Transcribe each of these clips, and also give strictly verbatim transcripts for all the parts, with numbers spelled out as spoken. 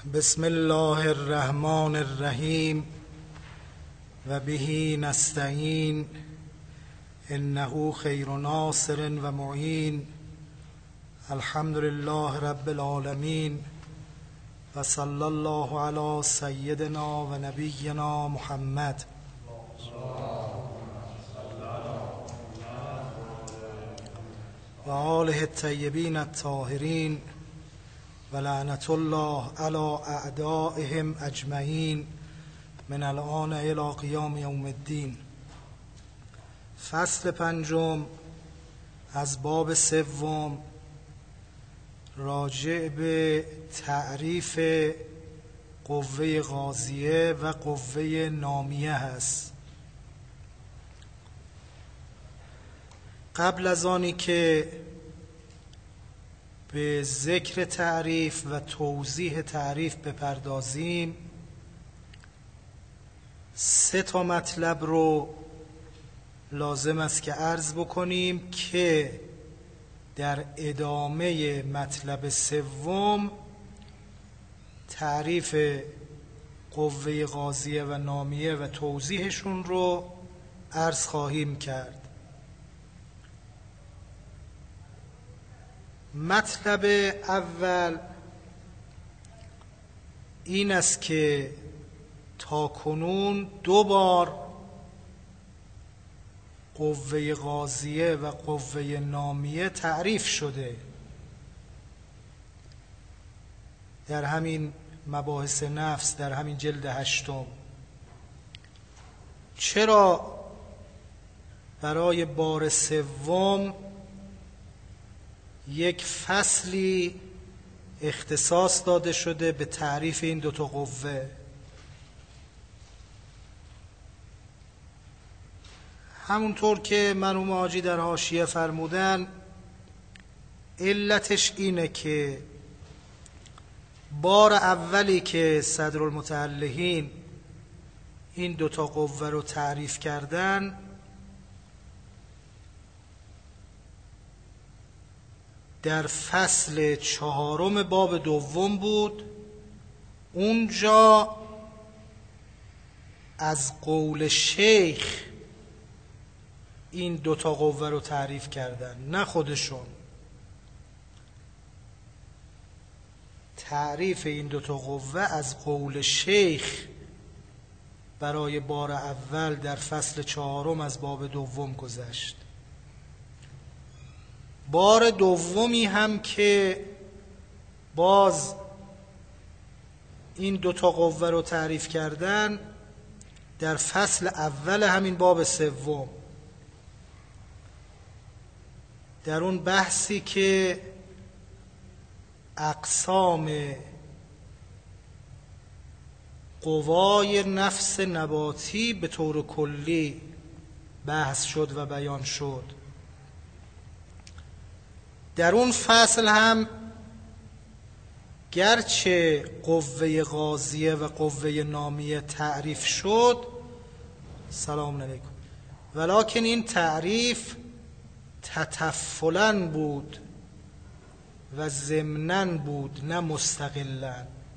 بسم الله الرحمن الرحیم و به نستعین انه خیر ناصر و معین. الحمد لله رب العالمین و صلی الله علی سیدنا و نبینا محمد و آله الطیبین الطاهرین و لعنت الله علی اعدائهم اجمعین من الآن الی قیام یوم الدین. فصل پنجم از باب سوم راجع به تعریف قوه غازیه و قوه نامیه هست. قبل از آنی که به ذکر تعریف و توضیح تعریف بپردازیم، سه تا مطلب رو لازم است که عرض بکنیم که در ادامه مطلب سوم تعریف قوه غازیه و نامیه و توضیحشون رو عرض خواهیم کرد. مطلب اول این است که تاکنون دو بار قوه غازیه و قوه نامیه تعریف شده در همین مباحث نفس، در همین جلد هشتم. چرا برای بار سوم یک فصلی اختصاص داده شده به تعریف این دو تا قوه؟ همونطور که مرحوم حاجی در حاشیه فرمودن، علتش اینه که بار اولی که صدرالمتعلقین این دو تا قوه رو تعریف کردن در فصل چهارم باب دوم بود. اونجا از قول شیخ این دوتا قوه رو تعریف کردن، نه خودشون. تعریف این دوتا قوه از قول شیخ برای بار اول در فصل چهارم از باب دوم گذشت. بار دومی هم که باز این دوتا قوه رو تعریف کردن در فصل اول همین باب سوم، در اون بحثی که اقسام قوای نفس نباتی به طور کلی بحث شد و بیان شد. در اون فصل هم گرچه قوه غازیه و قوه نامیه تعریف شد، سلام علیکم، ولکن این تعریف تطفلاً بود و ضمناً بود، نه مستقلاً.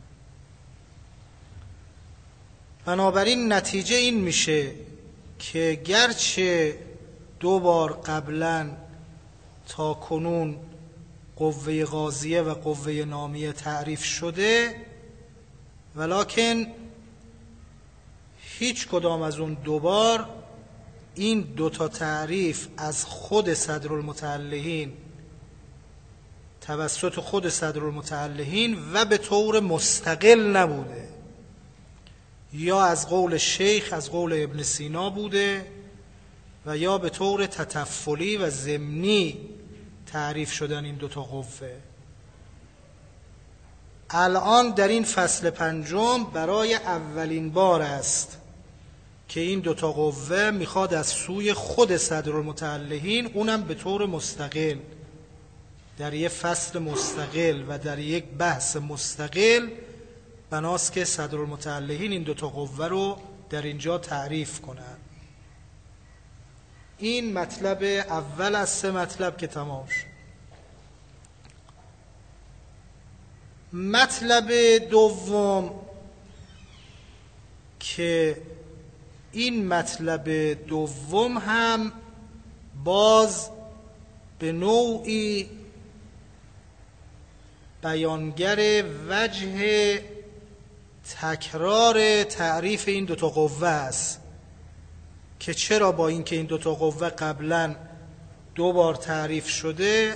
بنابراین نتیجه این میشه که گرچه دو بار قبلاً تا کنون قوه غازیه و قوه نامیه تعریف شده، ولکن هیچ کدام از اون دو بار این دو تا تعریف از خود صدرالمتعلقین، توسط خود صدرالمتعلقین و به طور مستقل نبوده، یا از قول شیخ، از قول ابن سینا بوده، و یا به طور تطفلی و ضمنی تعریف شدن این دوتا قوه. الان در این فصل پنجم برای اولین بار است که این دوتا قوه میخواد از سوی خود صدرالمتعلقین، اونم به طور مستقل، در یک فصل مستقل و در یک بحث مستقل، بناست که صدرالمتعلقین این دوتا قوه رو در اینجا تعریف کنن. این مطلب اول از سه مطلب که تمام شد. مطلب دوم که این مطلب دوم هم باز به نوعی بیانگر وجه تکرار تعریف این دوتا قوه است که چرا با اینکه این دوتا قوه قبلا دو بار تعریف شده،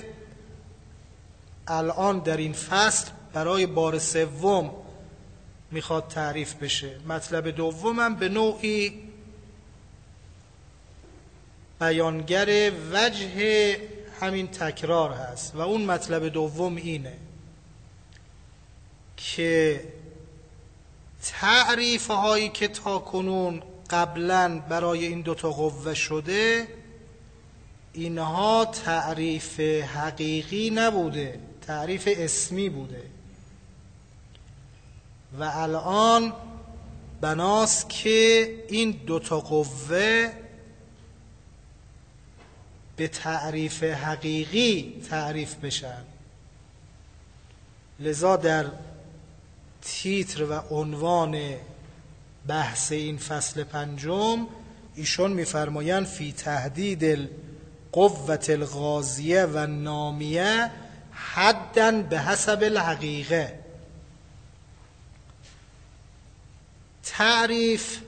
الان در این فصل برای بار سوم میخواد تعریف بشه. مطلب دومم به نوعی بیانگر وجه همین تکرار هست و اون مطلب دوم اینه که تعریف هایی که تا کنون قبلا برای این دوتا قوه شده، اینها تعریف حقیقی نبوده، تعریف اسمی بوده و الان بناست که این دوتا قوه به تعریف حقیقی تعریف بشن. لذا در تیتر و عنوان بحث این فصل پنجم ایشون میفرمایند فی تهدید القوة الغازیه و نامیه حداً به حسب الحقیقه. تعریف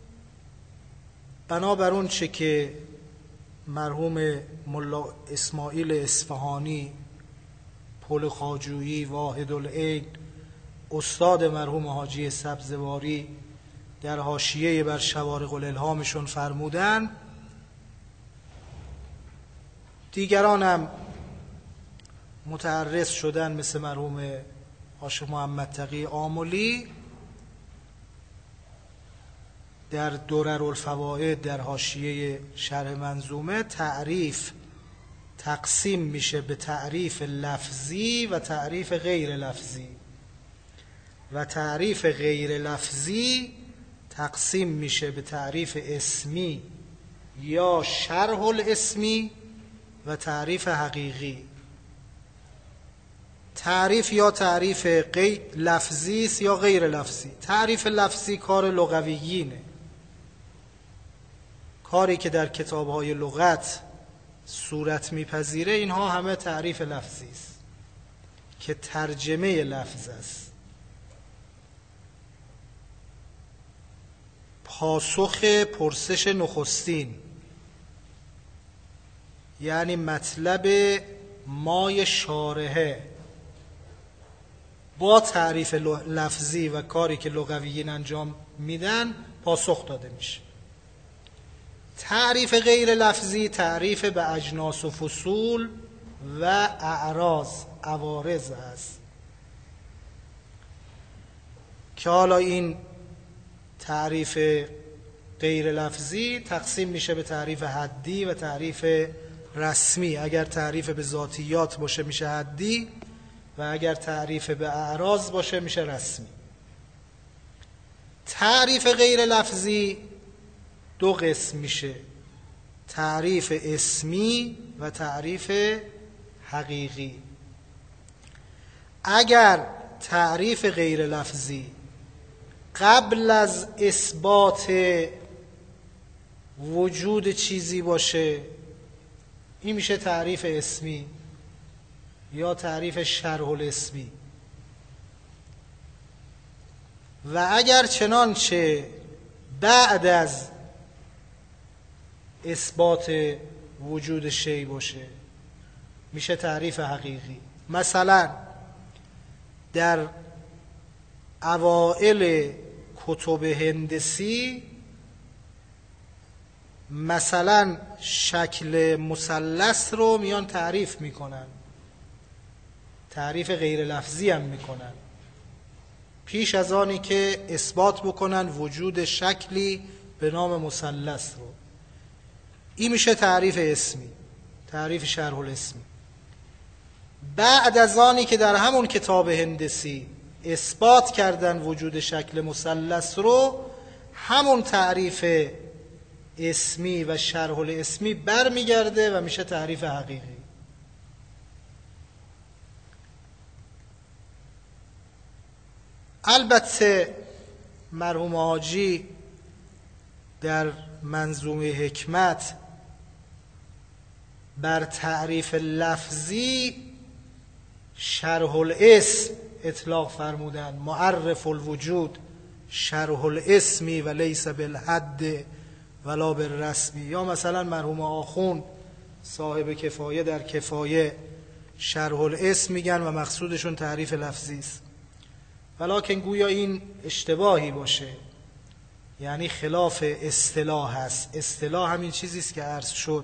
بنابر اون چه که مرحوم ملا اسماعیل اصفهانی، پل خواجویی، واحد العین، استاد مرحوم حاجی سبزواری در حاشیه بر شوارق الالهامشون فرمودن، دیگران هم متعرض شدن مثل مرحوم عاشق محمد تقی آملی در درر الفوائد در حاشیه شرح منظومه. تعریف تقسیم میشه به تعریف لفظی و تعریف غیر لفظی و تعریف غیر لفظی تقسیم میشه به تعریف اسمی یا شرح الاسمی و تعریف حقیقی. تعریف یا تعریف غیر لفظی است یا غیر لفظی. تعریف لفظی کار لغویینه، کاری که در کتاب‌های لغت صورت میپذیره. اینها همه تعریف لفظی است که ترجمه لفظ است. پاسخ پرسش نخستین، یعنی مطلب مای شارحه با تعریف لفظی و کاری که لغویین انجام میدن پاسخ داده میشه. تعریف غیر لفظی تعریف به اجناس و فصول و اعراض، عوارض است که حالا این تعریف غیر لفظی تقسیم میشه به تعریف حدی و تعریف رسمی. اگر تعریف به ذاتیات باشه میشه حدی و اگر تعریف به اعراض باشه میشه رسمی. تعریف غیر لفظی دو قسم میشه، تعریف اسمی و تعریف حقیقی. اگر تعریف غیر لفظی قبل از اثبات وجود چیزی باشه، این میشه تعریف اسمی یا تعریف شرح الاسمی. و اگر چنانچه بعد از اثبات وجود شی باشه میشه تعریف حقیقی. مثلا در اوائل کتب هندسی مثلا شکل مثلث رو میان تعریف میکنن، تعریف غیر لفظی هم میکنن پیش از آنی که اثبات بکنن وجود شکلی به نام مثلث رو. این میشه تعریف اسمی، تعریف شرح الاسمی. بعد از آنی که در همون کتاب هندسی اثبات کردن وجود شکل مثلث رو، همون تعریف اسمی و شرح الاسمی برمیگرده و میشه تعریف حقیقی. البته مرحوم حاجی در منظومه حکمت بر تعریف لفظی شرح الاسم اطلاق فرمودن، معرف الوجود شرح الاسمی و لیس بالحد ولا بالرسمی. یا مثلا مرحوم آخوند صاحب کفایه در کفایه شرح الاسم میگن و مقصودشون تعریف لفظی است، ولکن گویا این اشتباهی باشه، یعنی خلاف اصطلاح هست. اصطلاح همین چیزی است که عرض شد.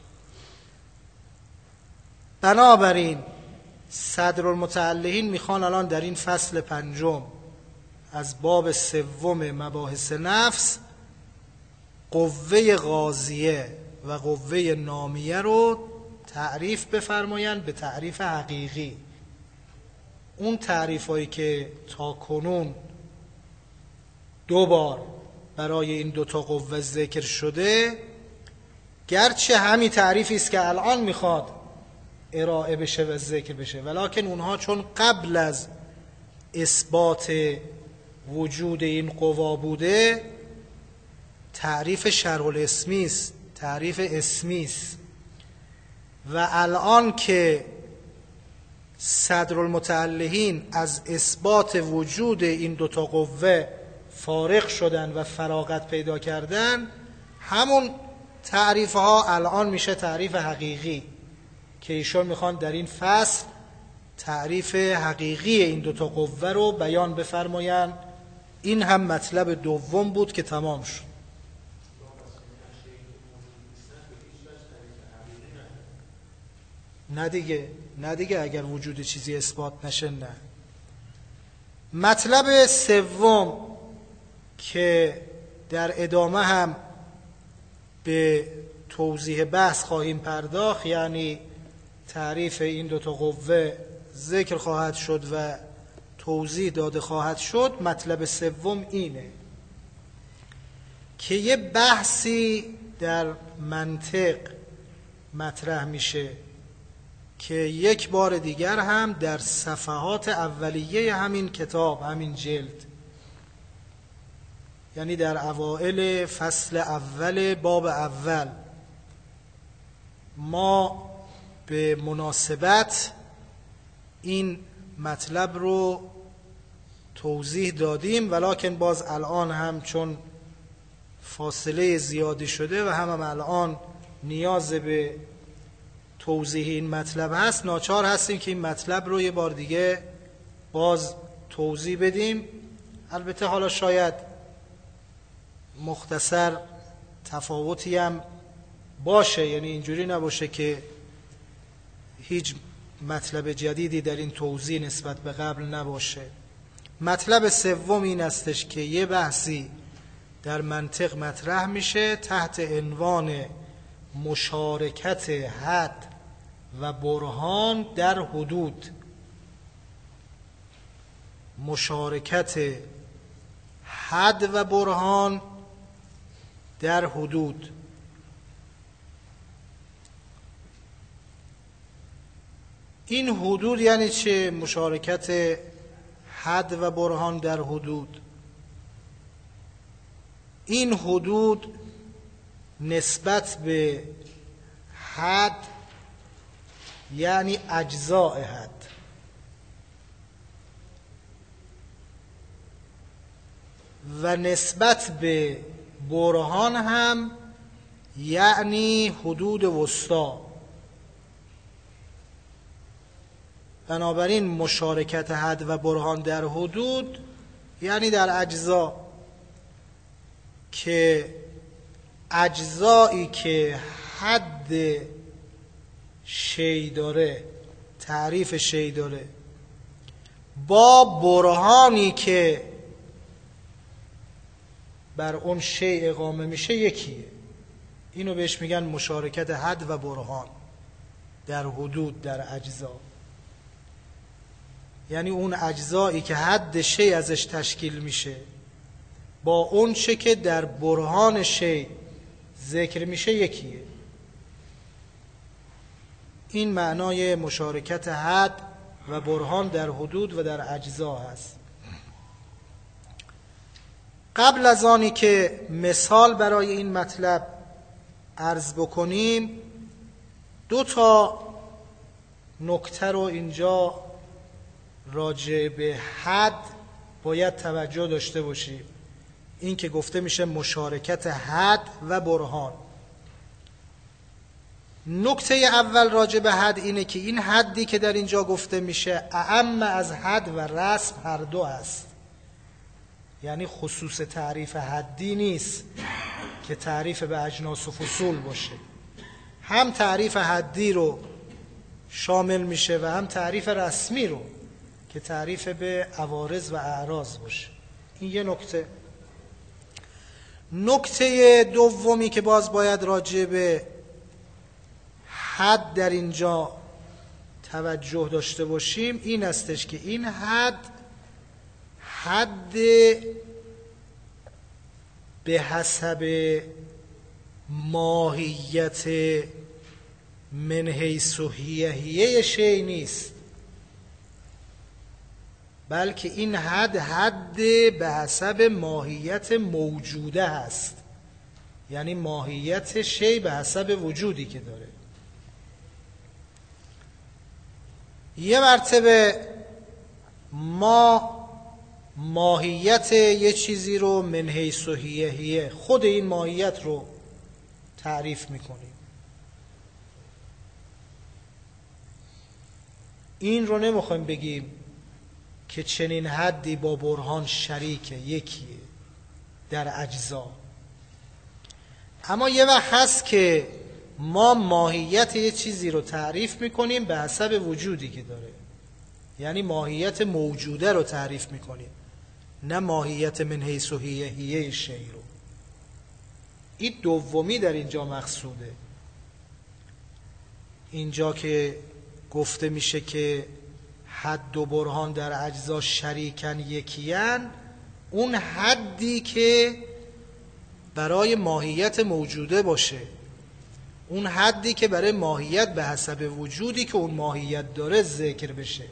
بنابراین صدرالمتعلقین میخوان الان در این فصل پنجم از باب سوم مباحث نفس قوه غازیه و قوه نامیه رو تعریف بفرمایند به تعریف حقیقی. اون تعریف هایی که تا کنون دو بار برای این دوتا قوه ذکر شده، گرچه همین تعریفی است که الان میخواد ارائه بشه و ذکر بشه، ولکن اونها چون قبل از اثبات وجود این قوا بوده، تعریف شرح الاسمی است، تعریف اسمی است. و الان که صدرالمتعلقین از اثبات وجود این دوتا قوه فارغ شدن و فراغت پیدا کردن، همون تعریف ها الان میشه تعریف حقیقی که ایشون میخوان در این فصل تعریف حقیقی این دوتا قوه رو بیان بفرمایند. این هم مطلب دوم بود که تمام شد. نه دیگه نه دیگه اگر وجود چیزی اثبات نشه نه. مطلب سوم که در ادامه هم به توضیح بحث خواهیم پرداخت، یعنی تعریف این دوتا قوه ذکر خواهد شد و توضیح داده خواهد شد. مطلب سوم اینه که یه بحثی در منطق مطرح میشه که یک بار دیگر هم در صفحات اولیه همین کتاب، همین جلد، یعنی در اوائل فصل اول باب اول، ما به مناسبت این مطلب رو توضیح دادیم، ولکن باز الان هم چون فاصله زیادی شده و هم, هم الان نیاز به توضیح این مطلب هست، ناچار هستیم که این مطلب رو یه بار دیگه باز توضیح بدیم. البته حالا شاید مختصر تفاوتی هم باشه، یعنی اینجوری نباشه که هیچ مطلب جدیدی در این توضیح نسبت به قبل نباشه. مطلب سوم این استش که یه بحثی در منطق مطرح میشه تحت عنوان مشارکت حد و برهان در حدود. مشارکت حد و برهان در حدود. این حدود یعنی چه؟ مشارکت حد و برهان در حدود. این حدود نسبت به حد یعنی اجزاء حد، و نسبت به برهان هم یعنی حدود وسطا. بنابراین مشارکت حد و برهان در حدود یعنی در اجزا، که اجزایی که حد شی داره، تعریف شی داره، با برهانی که بر اون شی اقامه میشه یکیه. اینو بهش میگن مشارکت حد و برهان در حدود، در اجزا. یعنی اون اجزایی که حد شی ازش تشکیل میشه با اون چه که در برهان شی ذکر میشه یکیه. این معنای مشارکت حد و برهان در حدود و در اجزا هست. قبل از آنی که مثال برای این مطلب عرض بکنیم، دو تا نکته رو اینجا راجع به حد باید توجه داشته باشیم. این که گفته میشه مشارکت حد و برهان. نکته اول راجع به حد اینه که این حدی که در اینجا گفته میشه اعم از حد و رسم هر دو است. یعنی خصوص تعریف حدی نیست که تعریف به اجناس و فصول باشه، هم تعریف حدی رو شامل میشه و هم تعریف رسمی رو که تعریف به عوارض و اعراض باشه. این یه نکته. نکته دومی که باز باید راجع به حد در اینجا توجه داشته باشیم این استش که این حد حد به حسب ماهیت من حیث هیه شیء نیست، بلکه این حد حد به حسب ماهیت موجوده هست. یعنی ماهیت شیء به حسب وجودی که داره. یه مرتبه ما ماهیت یه چیزی رو من حیث هیه خود این ماهیت رو تعریف میکنیم. این رو نمیخوایم بگیم که چنین حدی با برهان شریکه، یکیه در اجزا. اما یه وقت هست که ما ماهیت یه چیزی رو تعریف میکنیم به حسب وجودی که داره، یعنی ماهیت موجوده رو تعریف میکنیم، نه ماهیت من حیث هیه هیه شیء رو. این دومی در اینجا مقصوده. اینجا که گفته میشه که حد و برهان در اجزا شریکن یکیان، اون حدی که برای ماهیت موجوده باشه، اون حدی که برای ماهیت به حسب وجودی که اون ماهیت داره ذکر بشه،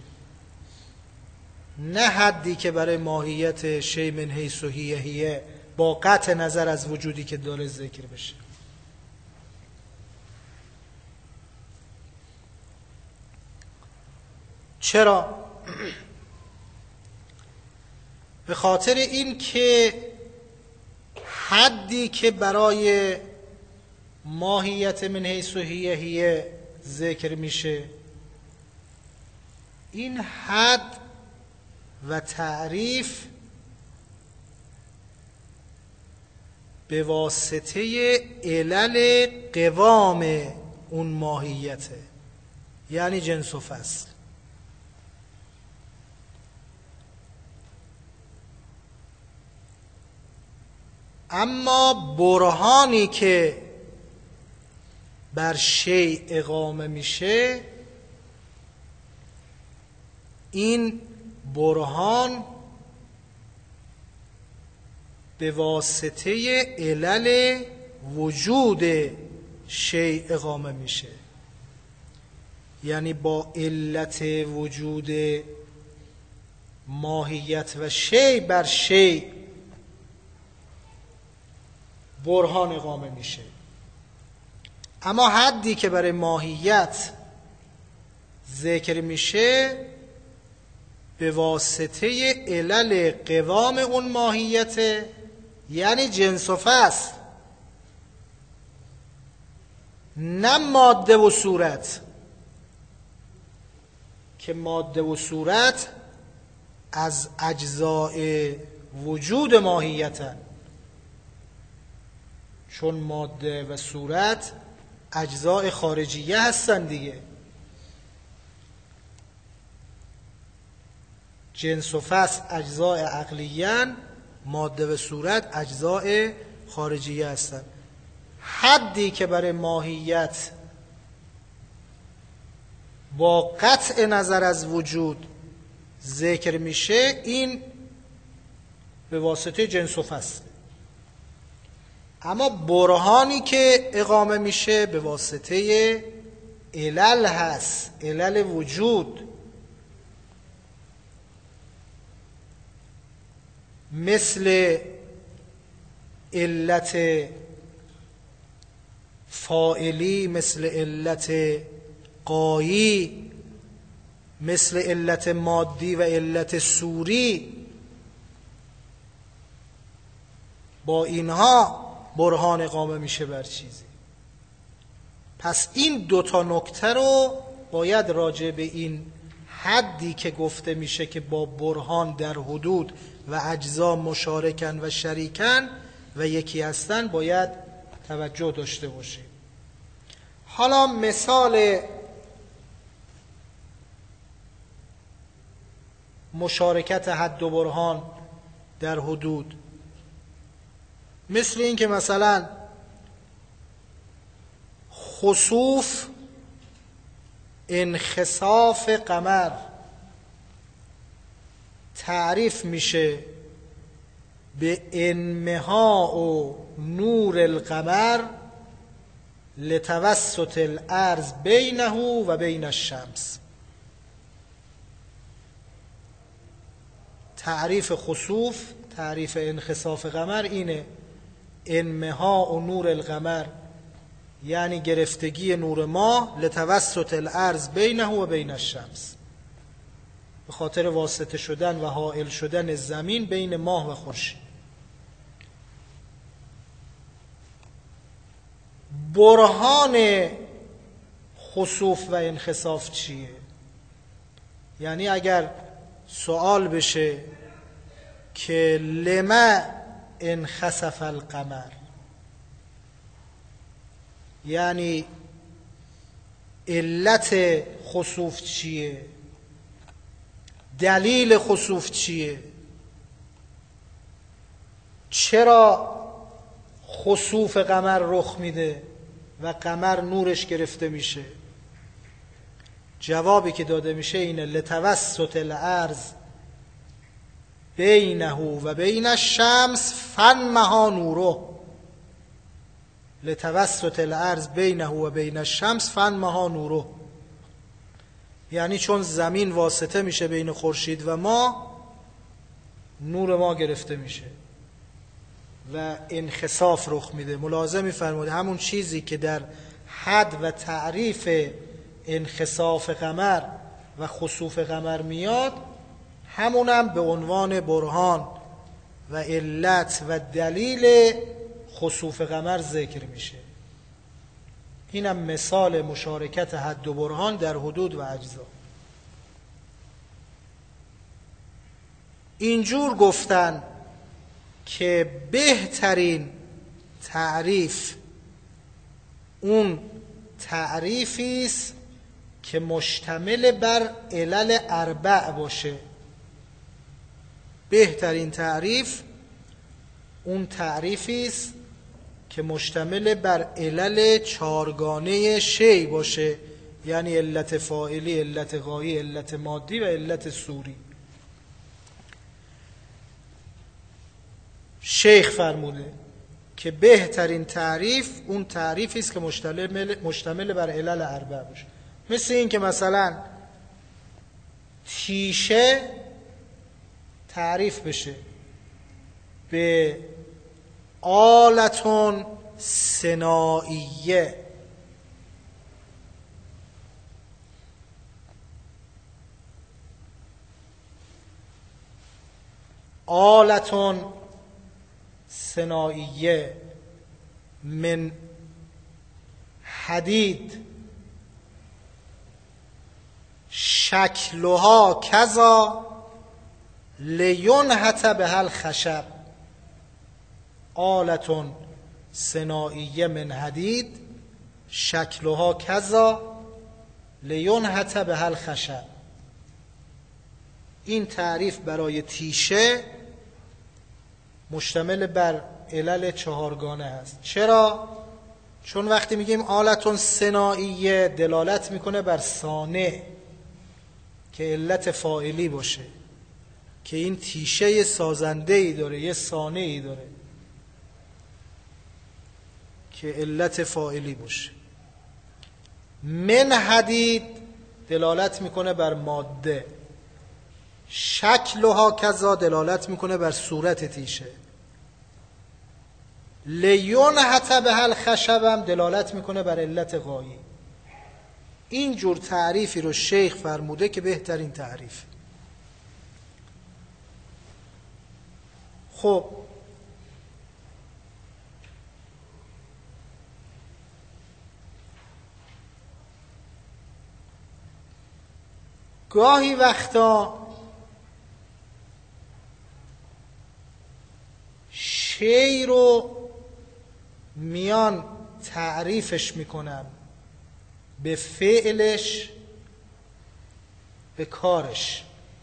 نه حدی که برای ماهیت شیء من حیث هیه هیه با قطع نظر از وجودی که داره ذکر بشه. چرا؟ به خاطر این که حدی که برای ماهیت من حیث هیه هیه ذکر میشه، این حد و تعریف به واسطه علل قوام اون ماهیته، یعنی جنس و فصل. اما برهانی که بر شیء اقامه میشه، این برهان به واسطه علل وجود شیء اقامه میشه، یعنی با علت وجود ماهیت و شیء بر شیء برهان اقامه میشه. اما حدی که برای ماهیت ذکر میشه به واسطه علل قوام اون ماهیت، یعنی جنس و فصل، نه ماده و صورت، که ماده و صورت از اجزاء وجود ماهیتن، چون ماده و صورت اجزاء خارجیه هستن دیگه. جنس و فصل اجزاء عقلیان، ماده و صورت اجزاء خارجیه هستن. حدی که برای ماهیت با قطع نظر از وجود ذکر میشه، این به واسطه جنس و فصل. اما برهانی که اقامه میشه به واسطه علل هست، علل وجود، مثل علت فاعلی، مثل علت غایی، مثل علت مادی و علت صوری، با اینها برهان اقامه میشه بر چیزی. پس این دوتا نکته رو باید راجع به این حدی که گفته میشه که با برهان در حدود و اجزا مشارکن و شریکن و یکی هستن باید توجه داشته باشیم. حالا مثال مشارکت حد و برهان در حدود، مثل این که مثلا خسوف انخساف قمر تعریف میشه به انمهاء نور القمر لتوسط الارض بینه و بین الشمس. تعریف خسوف، تعریف انخساف قمر اینه: انمهاء نور القمر یعنی گرفتگی نور ماه، لتوسط الارض بینه و بین الشمس، به خاطر واسطه شدن و حائل شدن زمین بین ماه و خورشید. برهان خسوف و انخساف چیه؟ یعنی اگر سوال بشه که لما انخسف القمر، یعنی علت خسوف چیه؟ دلیل خسوف چیه؟ چرا خسوف قمر رخ میده و قمر نورش گرفته میشه؟ جوابی که داده میشه اینه: لتوسط الارض بینه و بین الشمس فانمها نوره. لتوسط الارض بینه و بین الشمس فانمها نوره، یعنی چون زمین واسطه میشه بین خورشید و ما، نور ما گرفته میشه و انخساف رخ میده. ملاحظه میفرمایید همون چیزی که در حد و تعریف انخساف قمر و خسوف قمر میاد، همونم به عنوان برهان و علت و دلیل خسوف قمر ذکر میشه. اینم مثال مشارکت حد و برهان در حدود و اجزا. اینجور گفتن که بهترین تعریف اون تعریفی است که مشتمل بر علل اربع باشه. بهترین تعریف اون تعریفی است که مشتمل بر علل چارگانه شی باشه، یعنی علت فاعلی، علت غایی، علت مادی و علت صوری. شیخ فرموده که بهترین تعریف اون تعریفی است که مشتمل مشتمل بر علل اربع باشه. مثل این که مثلا تیشه تعریف بشه به آلتون صناعیه، آلتون صناعیه من حدید شکلها کذا لینحت بها الخشب. آلتون صناعیه من حدید شکلها کذا لینحت بها الخشب. این تعریف برای تیشه مشتمل بر علل چهارگانه است. چرا؟ چون وقتی میگیم آلتون صناعیه دلالت میکنه بر صانع که علت فاعلی باشه، که این تیشه یه سازنده ای داره، یه صانعی داره که علت فاعلی باشه. من حدید دلالت میکنه بر ماده، شکلها کذا دلالت میکنه بر صورت تیشه. لینحت بها الخشب هم دلالت میکنه بر علت غایی. این جور تعریفی رو شیخ فرموده که بهترین تعریف. خب گاهی وقتا شی رو میان تعریفش میکنن به فعلش، به کارش.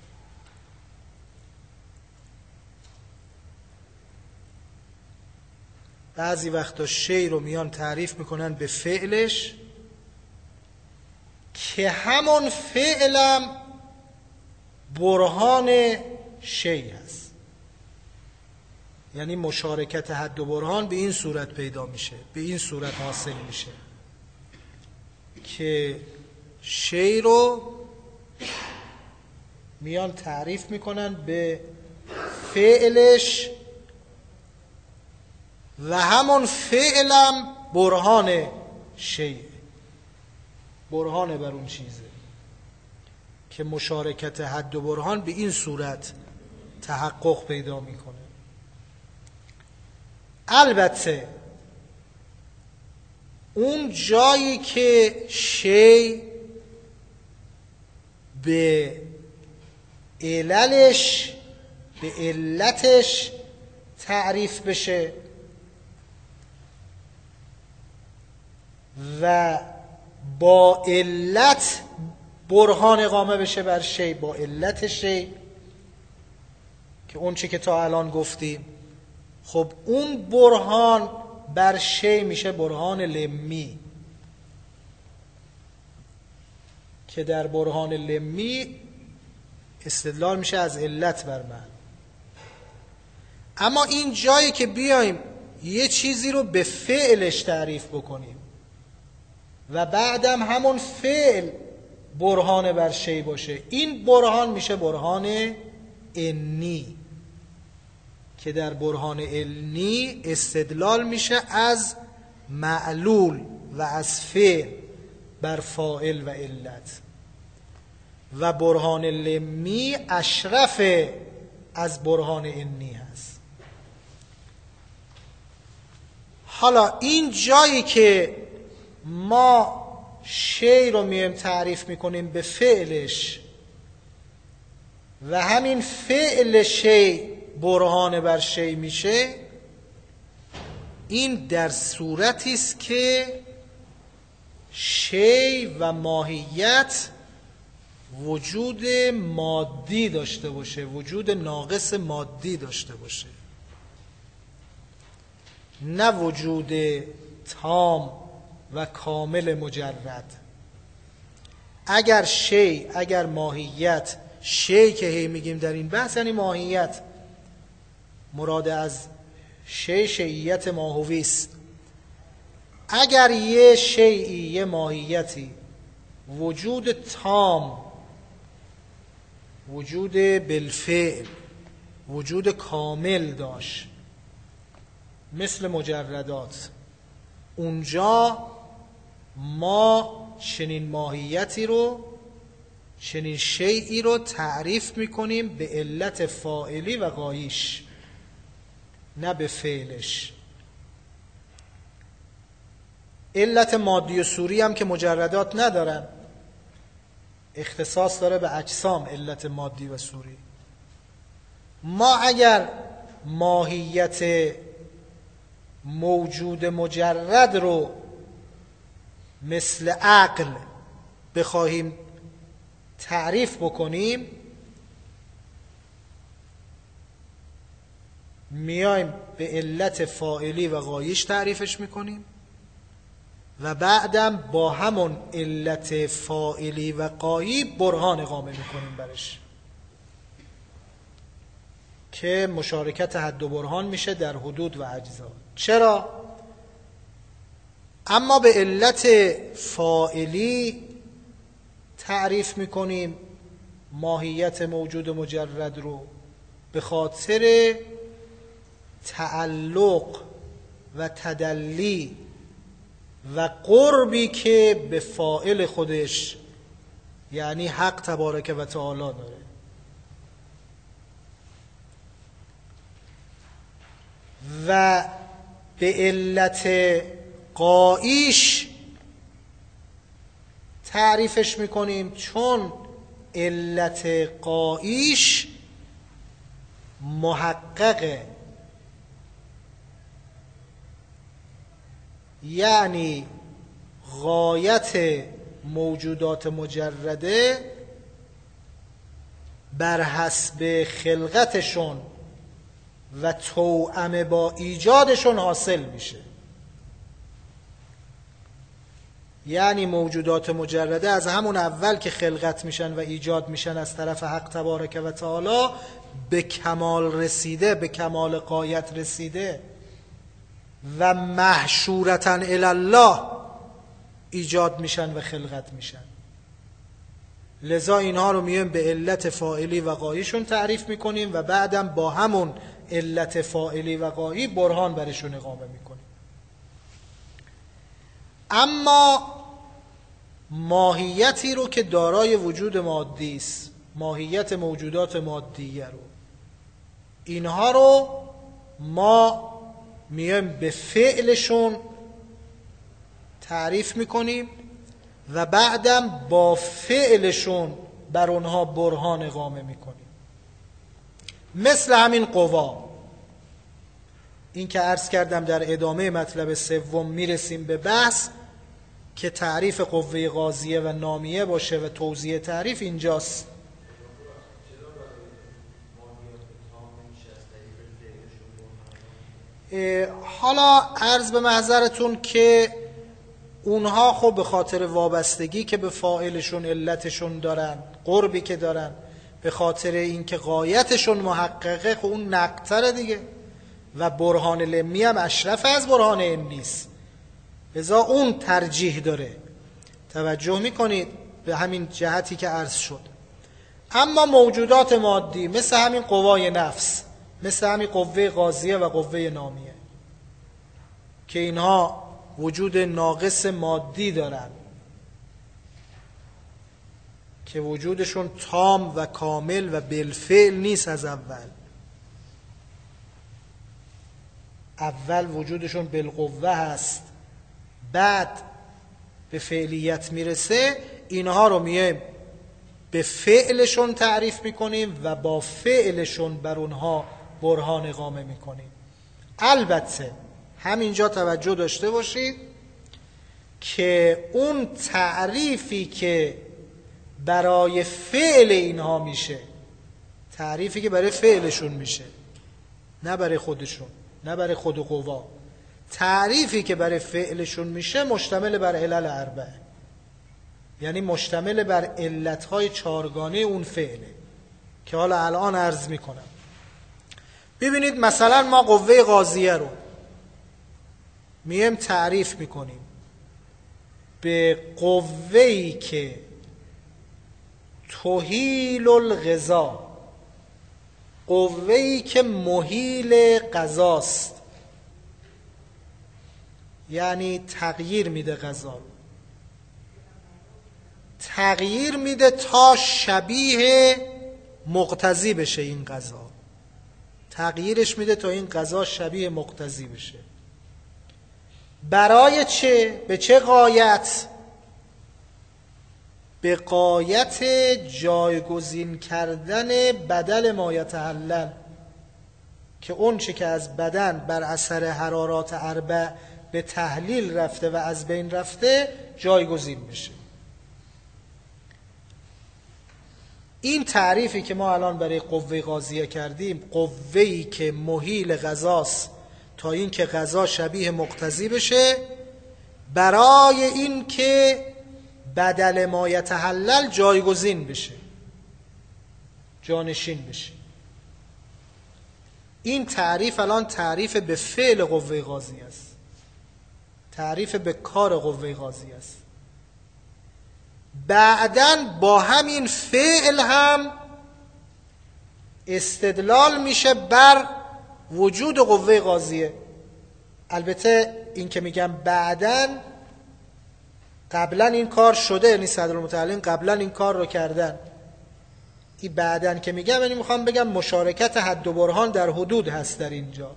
بعضی وقتا شی رو میان تعریف میکنن به فعلش که همون فعلم برهان شی هست. یعنی مشارکت حد و برهان به این صورت پیدا میشه، به این صورت حاصل میشه که شی رو میان تعریف میکنن به فعلش و همون فعلم برهان شیء، برهان بر اون چیزه که مشارکت حد و برهان به این صورت تحقق پیدا میکنه. البته اون جایی که شی به عللش، به علتش تعریف بشه و با علت برهان اقامه بشه بر شی، با علت شی که اون چی که تا الان گفتیم، خب اون برهان بر شی میشه برهان لمی که در برهان لمی استدلال میشه از علت بر من. اما این جایی که بیایم یه چیزی رو به فعلش تعریف بکنیم و بعدم همون فعل برهان بر شی باشه، این برهان میشه برهان انی که در برهان انی استدلال میشه از معلول و از فعل بر فاعل و علت، و برهان لمی اشرف از برهان انی هست. حالا این جایی که ما شی رو میم تعریف میکنیم به فعلش و همین فعل شی برهان بر شی میشه، این در صورتی است که شی و ماهیت وجود مادی داشته باشه، وجود ناقص مادی داشته باشه، نه وجود تام و کامل مجرد. اگر شی، اگر ماهیت، شی که هی میگیم در این بحث یعنی ماهیت، مراد از شی شیعیت ماهوی است. اگر یه شیعی، یه ماهیتی وجود تام، وجود بالفعل، وجود کامل داشت مثل مجردات، اونجا ما چنین ماهیتی رو، چنین شیئی رو تعریف میکنیم به علت فاعلی و غایش، نه به فعلش. علت مادی و صوری هم که مجردات ندارن، اختصاص داره به اجسام علت مادی و صوری. ما اگر ماهیت موجود مجرد رو مثل عقل بخواهیم تعریف بکنیم، میایم به علت فاعلی و غایش تعریفش میکنیم و بعدم با همون علت فاعلی و غایی برهان اقامه میکنیم برش که مشارکت حد و برهان میشه در حدود و اجزا. چرا؟ اما به علت فاعلی تعریف میکنیم ماهیت موجود مجرد رو به خاطر تعلق و تدلی و قربی که به فاعل خودش یعنی حق تبارک و تعالی داره. و به علت غایش تعریفش میکنیم چون علت غایش محققه، یعنی غایت موجودات مجرده بر حسب خلقتشون و توأم با ایجادشون حاصل میشه. یعنی موجودات مجرده از همون اول که خلقت میشن و ایجاد میشن از طرف حق تبارک و تعالی به کمال رسیده، به کمال غایت رسیده و محشورةً الی الله ایجاد میشن و خلقت میشن. لذا اینها رو میایم به علت فاعلی و غاییشون تعریف میکنیم و بعدم با همون علت فاعلی و غایی برهان برشون اقامه میکنیم. اما ماهیتی رو که دارای وجود مادی است، ماهیت موجودات مادیه رو، اینها رو ما میایم به فعلشون تعریف میکنیم و بعدم با فعلشون بر اونها برهان اقامه میکنیم. مثل همین قوا، این که عرض کردم در ادامه مطلب سوم میرسیم به بحث که تعریف قوه غازیه و نامیه باشه و توضیح تعریف اینجاست. حالا عرض به محضرتون که اونها خب به خاطر وابستگی که به فاعلشون علتشون دارن، قربی که دارن، به خاطر اینکه غایتشون محققه، خب اون نقطره دیگه و برهان لمی هم اشرف از برهان علمی است، لذا اون ترجیح داره. توجه میکنید به همین جهتی که عرض شد. اما موجودات مادی مثل همین قوای نفس، مثل همین قوه غازیه و قوه نامیه که اینها وجود ناقص مادی دارن که وجودشون تام و کامل و بالفعل نیست. از اول اول وجودشون بالقوه هست، بعد به فعلیت میرسه. اینها رو میایم به فعلشون تعریف میکنیم و با فعلشون بر اونها برهان اقامه میکنیم. البته همینجا توجه داشته باشید که اون تعریفی که برای فعل اینها میشه، تعریفی که برای فعلشون میشه، نه برای خودشون، نه برای خود قوا، تعریفی که برای فعلشون میشه مشتمل بر علل اربعه، یعنی مشتمل بر علتهای چارگانه اون فعله که حالا الان عرض میکنم. ببینید مثلا ما قوه غازیه رو میم تعریف میکنیم به قوه‌ای که تحیل الغذا، قوه‌ای که محیل غذاست، یعنی تغییر میده غذا رو، تغییر میده تا شبیه مقتضی بشه این غذا، تغییرش میده تا این غذا شبیه مقتضی بشه. برای چه؟ به چه غایت؟ به غایت جایگزین کردن بدل ما یتحلل، که اون چه که از بدن بر اثر حرارات اربع به تحلیل رفته و از بین رفته جایگزین بشه. این تعریفی که ما الان برای قوه غازیه کردیم، قوه‌ای که محیل غذاست تا این که غذا شبیه مقتضی بشه، برای این که بدل ما یتحلل جایگزین بشه، جانشین بشه. این تعریف الان تعریف به فعل قوه غازیه است، تعریف به کار قوه غازیه است. بعداً با همین فعل هم استدلال میشه بر وجود قوه غازیه. البته این که میگم بعدن، قبلا این کار شده، یعنی صدرالمتعلین قبلا این کار رو کردن. این بعدن که میگم یعنی میخوام بگم مشارکت حد و برهان در حدود هست در اینجا.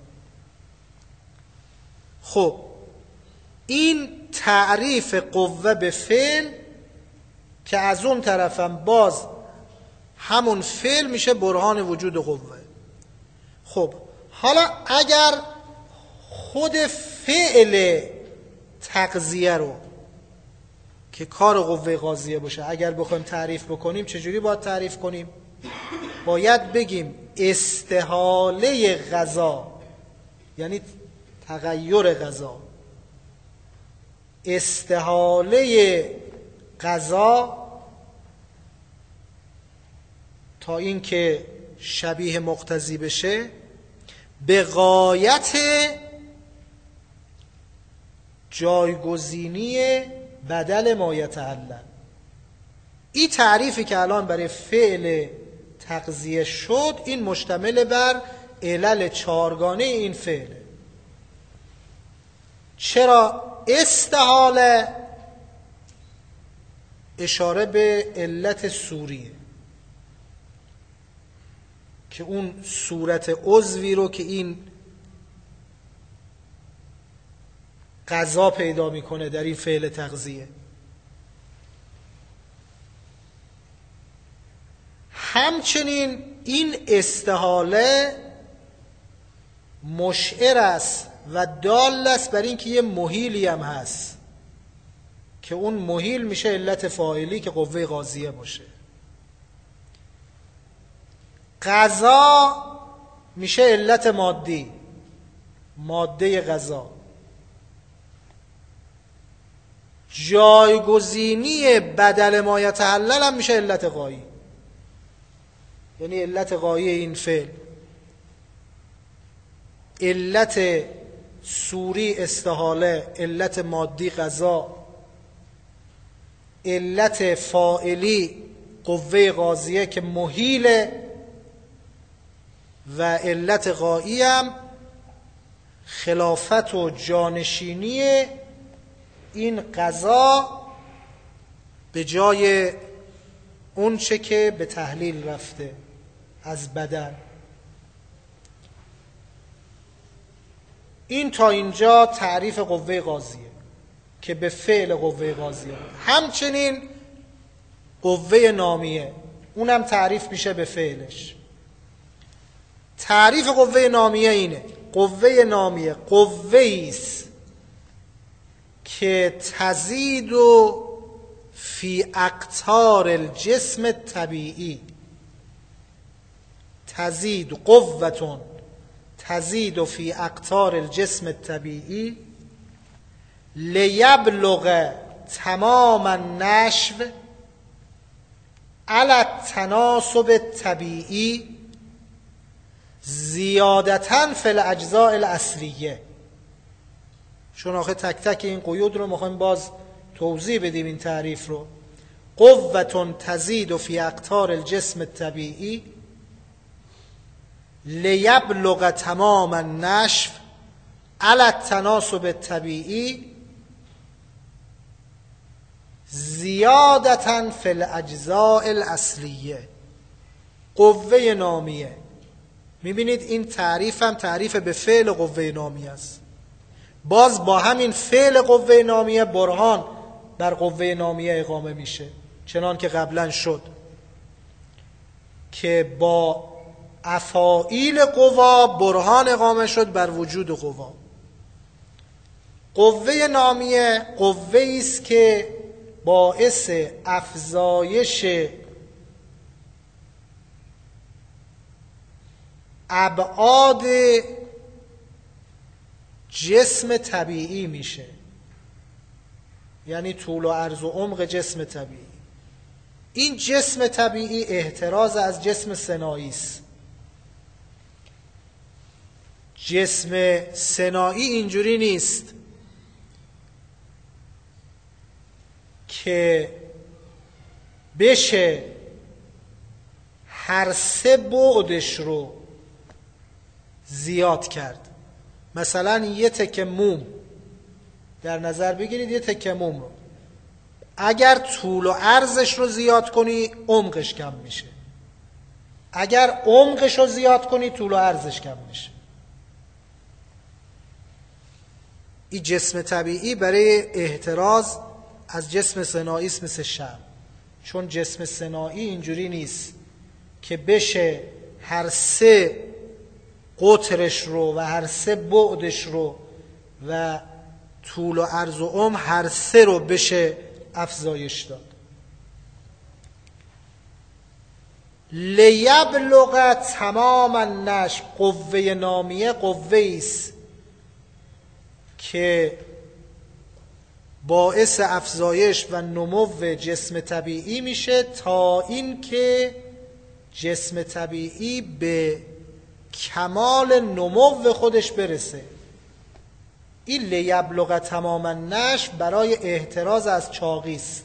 خب این تعریف قوه به فعل که از اون طرفم باز همون فعل میشه برهان وجود قوه. خب حالا اگر خود فعل تغذیه رو که کار قوه قاضیه باشه اگر بخوایم تعریف بکنیم، چجوری باید تعریف کنیم؟ باید بگیم استحاله غذا، یعنی تغییر غذا، استحاله غذا تا اینکه شبیه مقتضی بشه به غایت جایگزینی بدل ما یتعلل. این تعریفی که الان برای فعل تغذیه شد، این مشتمل بر علل چارگانه این فعله. چرا استحاله؟ اشاره به علت صوریه که اون صورت عضوی رو که این غذا پیدا میکنه در این فعل تغذیه. همچنین این استحاله مشعر است و دال است بر این که یه محیلی هم هست که اون محیل میشه علت فاعلی که قوه قاضیه باشه. غذا میشه علت مادی، ماده غذا. جایگزینی بدل ما یتحلل هم میشه علت غایی، یعنی علت غایی این فعل. علت صوری استحاله، علت مادی غذا، علت فاعلی قوه قاضیه که محیله، و علت غایی هم خلافت و جانشینی این غذا به جای اون چه که به تحلیل رفته از بدن. این تا اینجا تعریف قوه قاضیه که به فعل قوه قاضیه. همچنین قوه نامیه، اونم تعریف میشه به فعلش. تعریف قوه نامیه اینه: قوه نامیه قوه است که تزید و فی اقطار الجسم طبیعی. تزید قوتون تزید و فی اقطار الجسم طبیعی لیبلغ تمام النشو علی التناسب طبیعی زیادتاً فی الاجزاء الاصلیه. چون آخه تک تک این قیود رو میخوایم باز توضیح بدیم این تعریف رو. قوتون تزید فی اقطار الجسم الطبیعی لیبلغ تمام النشو علی التناسب الطبیعی زیادتاً فی الاجزاء الاصلیه. قوه نامیه، میبینید این تعریف هم تعریف به فعل قوه نامیه است. باز با همین فعل قوه نامیه برهان بر قوه نامیه اقامه میشه، چنان که قبلا شد که با افاعیل قوا برهان اقامه شد بر وجود قوا. قوه نامیه قوه است که باعث افزایش ابعاد جسم طبیعی میشه، یعنی طول و عرض و عمق جسم طبیعی. این جسم طبیعی احتراز از جسم صناعی است. جسم صناعی اینجوری نیست که بشه هر سه بعدش رو زیاد کرد. مثلا یه تکه موم در نظر بگیرید، یه تکه موم رو اگر طول و عرضش رو زیاد کنی عمقش کم میشه، اگر عمقش رو زیاد کنی طول و عرضش کم میشه. این جسم طبیعی برای احتراز از جسم صناعی است، مثل شمع. چون جسم صناعی اینجوری نیست که بشه هر سه قطرش رو و هر سه بعدش رو و طول و عرض و عمق هر سه رو بشه افزایش داد. لیبلغ تمام النشو، قوه نامیه قوه است که باعث افزایش و نمو جسم طبیعی میشه تا این که جسم طبیعی به کمال نمو خودش برسه. این لیبلغ تمام النشو برای احتراز از چاقی است.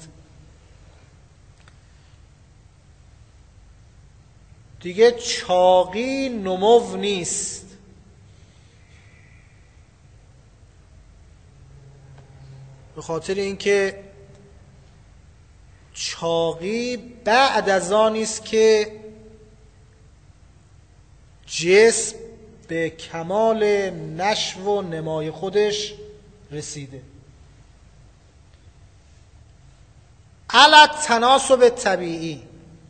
دیگه چاقی نمو نیست. به خاطر اینکه چاقی بعد از آن است که جسم به کمال نشو و نمای خودش رسیده. علی تناسب طبیعی،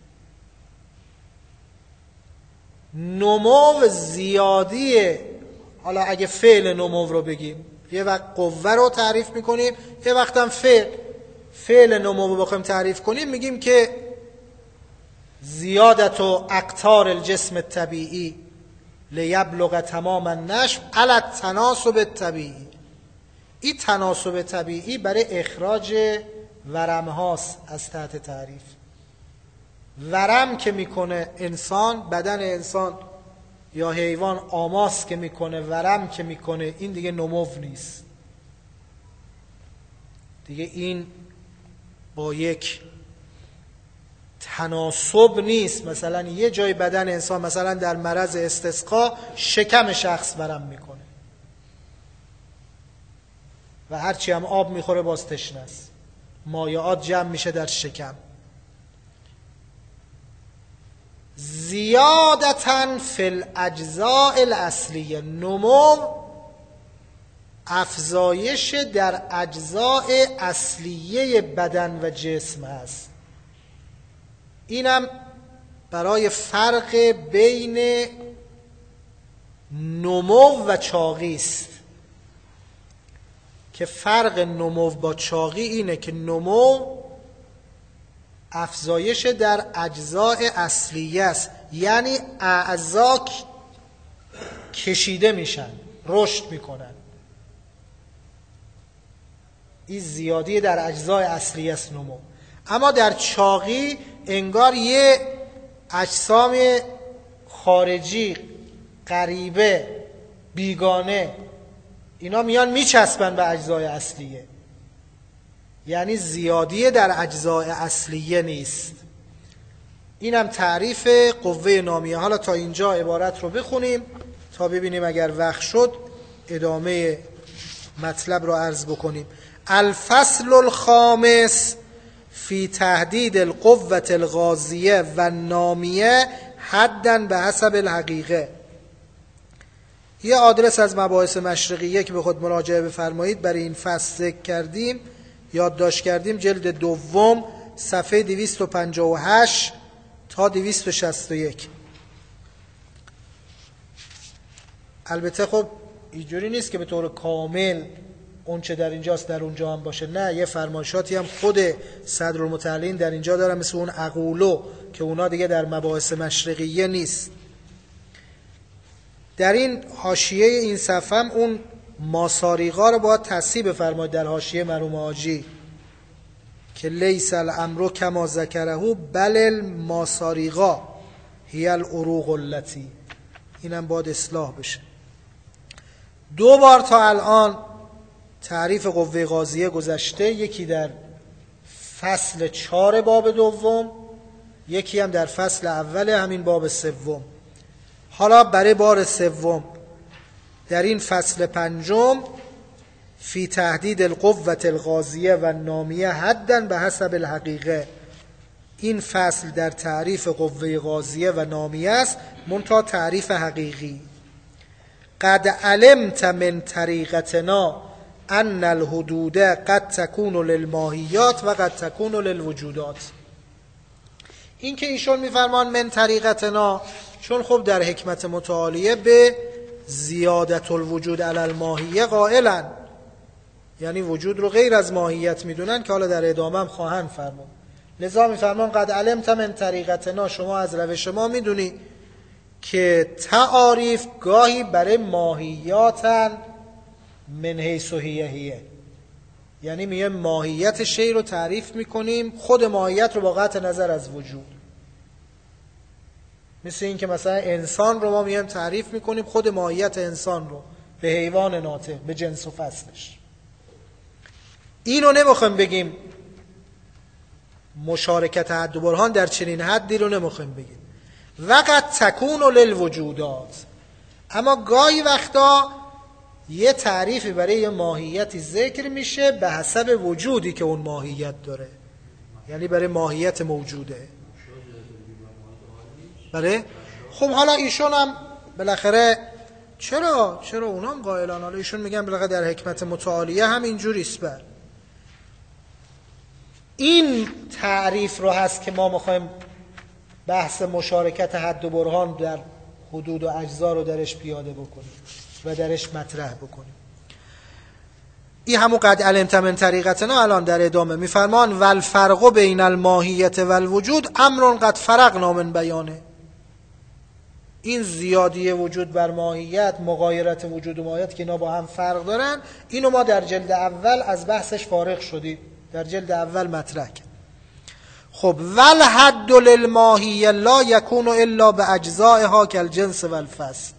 نمو زیادی، حالا اگه فعل نمو رو بگیم یه وقت قوه رو تعریف میکنیم، یه وقت هم فعل فعل نمو رو بخوایم تعریف کنیم میگیم که زیادت و اقطار الجسم الطبیعی لیبلغ تمام النشو علی تناسب طبیعی. این تناسب طبیعی برای اخراج ورم هاست از تحت تعریف. ورم که میکنه انسان، بدن انسان یا حیوان آماس که میکنه، ورم که میکنه، این دیگه نمو نیست دیگه. این با یک تناسب نیست. مثلا یه جای بدن انسان، مثلا در مرض استسقا، شکم شخص ورم میکنه و هرچی هم آب میخوره باز تشنه است، مایعات جمع میشه در شکم. زیادتاً فی الاجزاء الاصلیه، نمو افزایش در اجزاء اصلیه بدن و جسم است. اینم برای فرق بین نمو و چاقی است که فرق نمو با چاقی اینه که نمو افزایش در اجزاء اصلیه است، یعنی اعضا کشیده میشن، رشد میکنن. این زیادی در اجزاء اصلیه است نمو. اما در چاقی انگار یه اجسام خارجی، غریبه، بیگانه، اینا میان میچسبن به اجزای اصلیه، یعنی زیادی در اجزای اصلیه نیست. اینم تعریف قوه نامیه. حالا تا اینجا عبارت رو بخونیم تا ببینیم اگر وقت شد ادامه مطلب رو عرض بکنیم. الفصل الخامس فی تحدید القوة الغازیه و نامیه حداً به حسب الحقیقه. یه آدرس از مباحث مشرقیه که به خود مراجعه بفرمایید برای این فصل ذکر کردیم، یادداشت کردیم، جلد دوم صفحه دویست و پنجاه و هشت تا دویست و شصت و یک. البته خب اینجوری نیست که به طور کامل اون چه در اینجاست در اونجا هم باشه، نه، یه فرمایشاتی هم خود صدرالمتعلین در اینجا داره، مثل اون اقولو که اونا دیگه در مباحث مشرقیه نیست. در این حاشیه این صفحه هم اون ماساریقا رو باید تصحیح بفرمایید در حاشیه مرحوم حاجی که لیس الامر کما ذکره بل الماساریقا هی العروق التی، اینم باید اصلاح بشه. دو بار تا الان تعریف قوه غازیه گذشته، یکی در فصل چهار باب دوم، یکی هم در فصل اول همین باب سوم. حالا برای بار سوم در این فصل پنجم فی تهدید القوة الغازیه و نامیه حداً به حسب الحقیقه، این فصل در تعریف قوه غازیه و نامیه است، منتها تعریف حقیقی. قد علمت من طریقتنا ان الحدود قد تکون للماهیات و قد تکون للوجودات. این که ایشون میفرمان من طریقتنا، چون خب در حکمت متعالیه به زیادت الوجود علی الماهیه قائلن، یعنی وجود رو غیر از ماهیت میدونن که حالا در ادامه هم خواهند فرمود. لذا میفرمان قد علمت من طریقتنا، شما از روش ما میدونی که تعاریف گاهی برای ماهیاتن من حیث هیه هیه، یعنی میگه ماهیت شی رو تعریف میکنیم، خود ماهیت رو با قطع نظر از وجود. مثل این که مثلا انسان رو ما میگیم تعریف میکنیم، خود ماهیت انسان رو به حیوان ناطق، به جنس و فصلش. اینو نمیخوایم بگیم مشارکت حد و برهان در چنین حدی رو نمیخوایم بگیم. وقت تکون للوجودات، اما گاهی وقتا یه تعریفی برای یه ماهیتی ذکر میشه به حسب وجودی که اون ماهیت داره، یعنی برای ماهیت موجوده. برای خب حالا ایشون هم بالاخره چرا چرا اونام قائلان، حالا ایشون میگن بالاخره در حکمت متعالیه هم اینجوریست. بر این تعریف رو هست که ما میخوایم بحث مشارکت حد و برهان در حدود و اجزا رو درش پیاده بکنیم و درش مطرح بکنیم. این همون قد علمت من طریقتنا الان در ادامه میفرمان والفرق بین الماهیت والوجود امر قد فرقنا من بیانه. این زیادی وجود بر ماهیت، مغایرت وجود و ماهیت که اینا با هم فرق دارن، اینو ما در جلد اول از بحثش فارغ شدیم، در جلد اول مطرح کرد. خب والحد للماهیه لا یکون الا باجزائها کالجنس والفصل.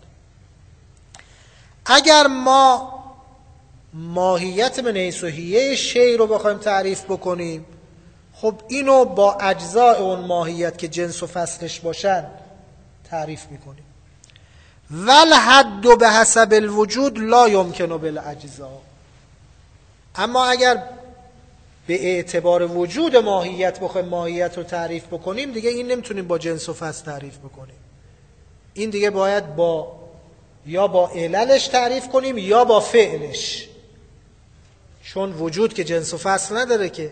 اگر ما ماهیت من حیث هیه شی رو بخوایم تعریف بکنیم، خب اینو با اجزاء اون ماهیت که جنس و فصلش باشن تعریف میکنیم. والحد به حسب الوجود لا یمکن بالاجزاء. اما اگر به اعتبار وجود ماهیت بخوایم ماهیت رو تعریف بکنیم، دیگه این نمیتونیم با جنس و فصل تعریف بکنیم. این دیگه باید با یا با عللش تعریف کنیم یا با فعلش، چون وجود که جنس و فصل نداره که.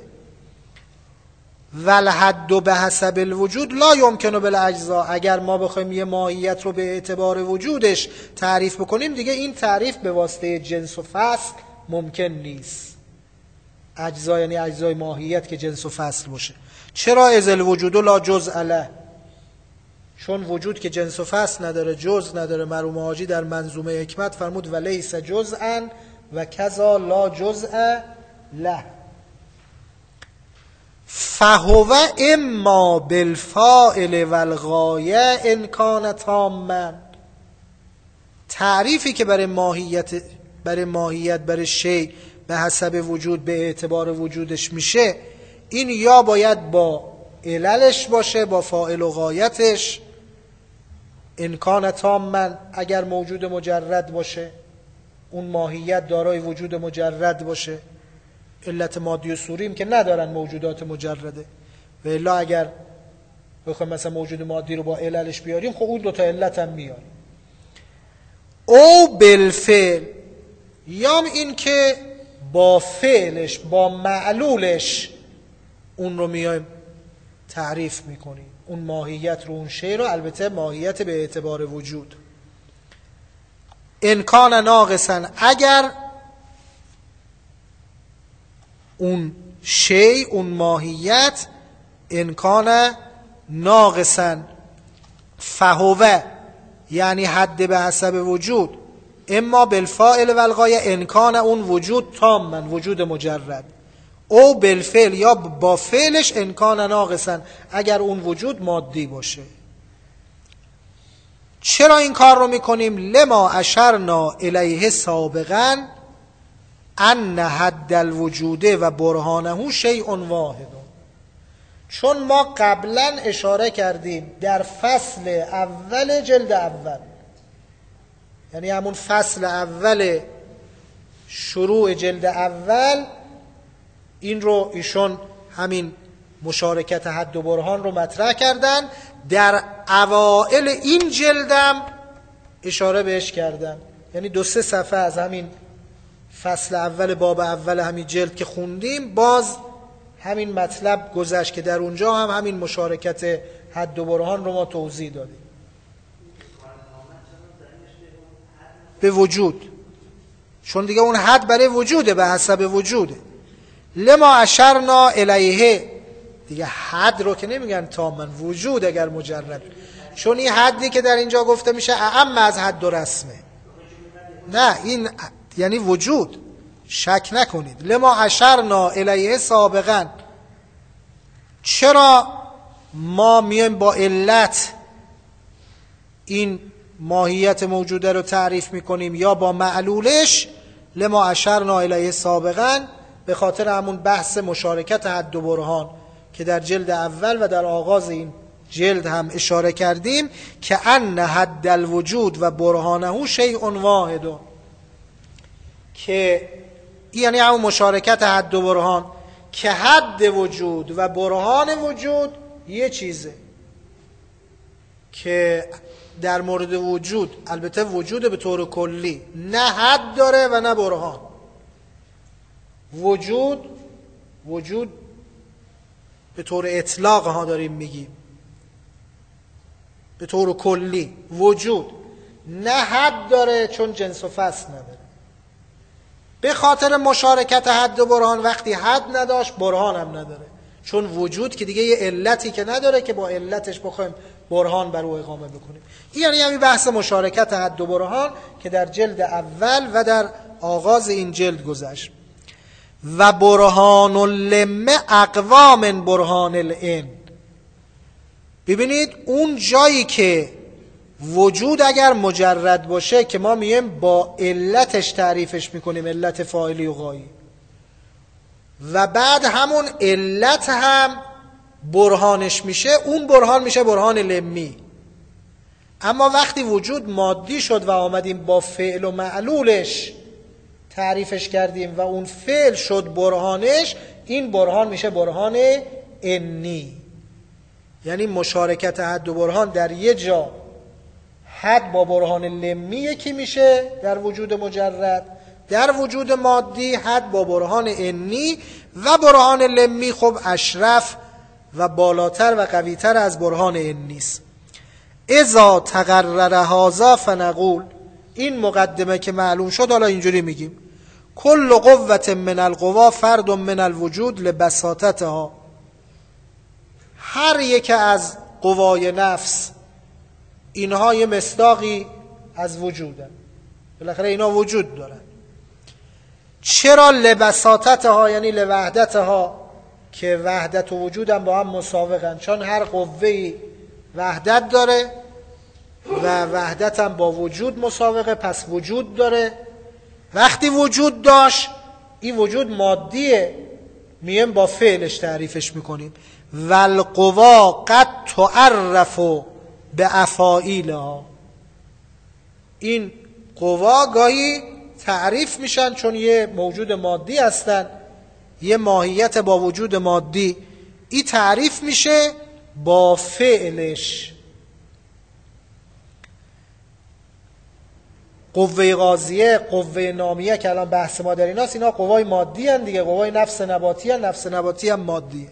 والحد به حسب الوجود لا یمکن بالاجزاء. اگر ما بخوایم یه ماهیت رو به اعتبار وجودش تعریف بکنیم، دیگه این تعریف به واسطه جنس و فصل ممکن نیست. اجزا یعنی اجزای ماهیت که جنس و فصل باشه. چرا؟ از الوجود لا جزء له، چون وجود که جنس و فصل نداره، جزء نداره. مرحوم حاجی در منظومه حکمت فرمود ولیس جزءا و کذا لا جزء له. فهو اما بالفاعل والغایه ان کان تاما. تعریفی که برای ماهیت برای ماهیت برای شی به حسب وجود به اعتبار وجودش میشه، این یا باید با عللش باشه، با فاعل و غایتش، ان کان تاما، اگر موجود مجرد باشه، اون ماهیت دارای وجود مجرد باشه. علت مادی و صوریم که ندارن موجودات مجرده، و الا اگر بخوایم مثلا موجود مادی رو با عللش بیاریم، خب اون دوتا علت هم میاریم. او بالفعل، یا این که با فعلش، با معلولش اون رو میایم تعریف میکنیم، اون ماهیت رو، اون شی رو، البته ماهیت به اعتبار وجود. ان کان ناقصا، اگر اون شی، اون ماهیت، ان کان ناقصا فهو، یعنی حد به حسب وجود، اما بالفاعل والغایه ان کان اون وجود تاما، وجود مجرد، او بالفعل، یا با فعلش ان کان ناقصا، اگر اون وجود مادی باشه. چرا این کار رو میکنیم؟ لما اشرنا الیه سابقا ان حد الوجود و برهانه شیء واحد. چون ما قبلا اشاره کردیم در فصل اول جلد اول، یعنی همون فصل اول شروع جلد اول این رو ایشون همین مشارکت حد و برهان رو مطرح کردن. در اوائل این جلدم اشاره بهش کردن، یعنی دو سه صفحه از همین فصل اول باب اول همین جلد که خوندیم باز همین مطلب گذشت که در اونجا هم همین مشارکت حد و برهان رو ما توضیح دادیم. به وجود، چون دیگه اون حد برای وجوده، به حسب وجوده. لما اشرنا الیه، دیگه حد رو که نمیگن تامن، وجود اگر مجرد، چون این حدی که در اینجا گفته میشه اعم از حد و رسمه. نه، این یعنی وجود، شک نکنید. لما اشرنا الیه سابقا، چرا ما میایم با علت این ماهیت موجوده رو تعریف میکنیم یا با معلولش؟ لما اشرنا الیه سابقا، به خاطر همون بحث مشارکت حد و برهان که در جلد اول و در آغاز این جلد هم اشاره کردیم که ان حد الوجود و برهانه شیء واحد، که یعنی همون مشارکت حد و برهان که حد وجود و برهان وجود یه چیزه، که در مورد وجود البته وجود به طور کلی نه حد داره و نه برهان. وجود وجود به طور اطلاق ها داریم میگیم، به طور کلی وجود نه حد داره چون جنس و فصل نداره. به خاطر مشارکت حد و برهان وقتی حد نداشت برهان هم نداره، چون وجود که دیگه یه علتی که نداره که با علتش بخوایم برهان بر او اقامه بکنیم. این یعنی همین بحث مشارکت حد و برهان که در جلد اول و در آغاز این جلد گذشت. و برهان اللمه اقوا من برهان العین. ببینید اون جایی که وجود اگر مجرد باشه که ما میگیم با علتش تعریفش میکنیم، علت فاعلی و غایی، و بعد همون علت هم برهانش میشه، اون برهان میشه برهان لمی. اما وقتی وجود مادی شد و آمدیم با فعل و معلولش تعریفش کردیم و اون فعل شد برهانش، این برهان میشه برهان انی. یعنی مشارکت حد و برهان در یه جا حد با برهان لمی یکی میشه در وجود مجرد، در وجود مادی حد با برهان انی، و برهان لمی خب اشرف و بالاتر و قویتر از برهان انی است. اذا تقرر هذا فنقول، این مقدمه که معلوم شد حالا اینجوری میگیم کل قوة من القوا فرد من الوجود لبساطتها. هر یک از قوای نفس اینها یه مصداقی از وجودن، بالاخره اینا وجود دارن. چرا لبساطتها؟ یعنی لوحدتها، که وحدت و وجود هم با هم مساوقن، چون هر قوه‌ای وحدت داره و وحدت هم با وجود مساوقه، پس وجود داره. وقتی وجود داشت، این وجود مادیه، میم با فعلش تعریفش میکنیم. والقوا قد تعرف به افاعیلها، این قوا گاهی تعریف میشن چون یه موجود مادی هستن، یه ماهیت با وجود مادی، این تعریف میشه با فعلش. قوه غازیه، قوه نامیه که الان بحث ما در ایناست، اینا قوای مادی هن دیگه، قوای نفس نباتی هن، نفس نباتی هم مادیه.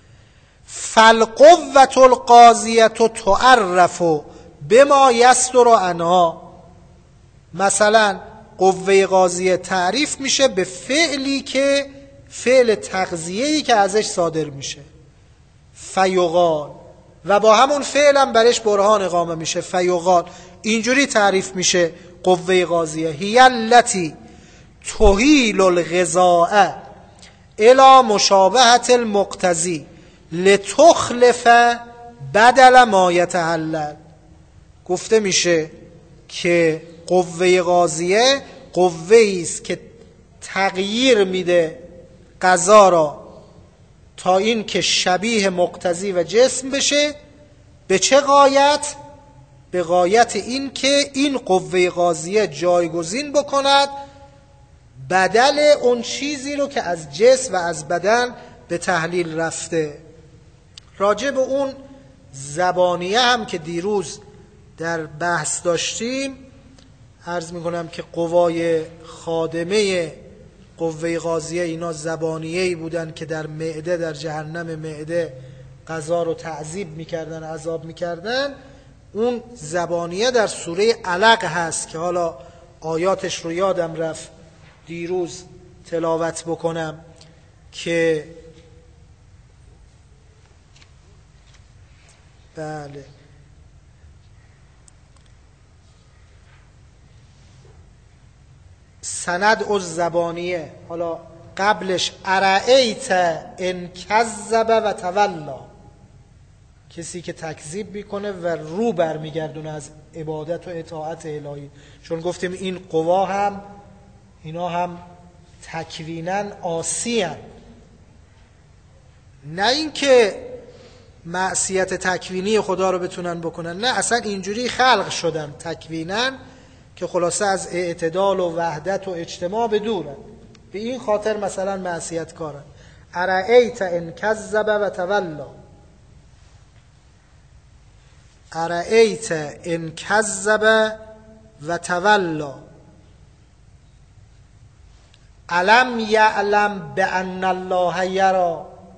فالقوة القاضیة تعرف بما یصدر عنها، مثلا قوه غازیه تعریف میشه به فعلی که فعل تغذیه‌ای که ازش صادر میشه، فیقال، و با همون فعل هم برش برهان اقامه میشه، فیقال. اینجوری تعریف میشه قوه غازیه: هی التی تحیل الغذاء الی مشابهت المقتضی لتخلف بدل ما یتحلل. گفته میشه که قوه غازیه قوه‌ای است که تغییر میده غذا را تا این که شبیه مقتضی و جسم بشه. به چه غایت؟ به غایت این که این قوه قاضیه جایگزین بکند بدل اون چیزی رو که از جسم و از بدن به تحلیل رفته. راجع به اون زبانیه هم که دیروز در بحث داشتیم عرض میکنم که قوای خادمه قوه قاضیه اینا زبانیه‌ای بودن که در معده، در جهنم معده غذا رو تعذیب میکردن، عذاب میکردن. اون زبانیه در سوره علق هست که حالا آیاتش رو یادم رفت دیروز تلاوت بکنم که بله سند از زبانیه. حالا قبلش ارأیت ان کذب و تولا، کسی که تکذیب میکنه و رو برمیگردونه از عبادت و اطاعت الهی. چون گفتیم این قوا هم اینا هم تکویناً عاصی هستند، نه اینکه معصیت تکوینی خدا رو بتونن بکنن، نه اصلا اینجوری خلق شدن تکویناً که خلاصه از اعتدال و وحدت و اجتماع بدورن. به این خاطر مثلا معصیت کارن. ارأیت ان کذب و تولا، ارأیت ان کذب و تولا الم یعلم بان الله یری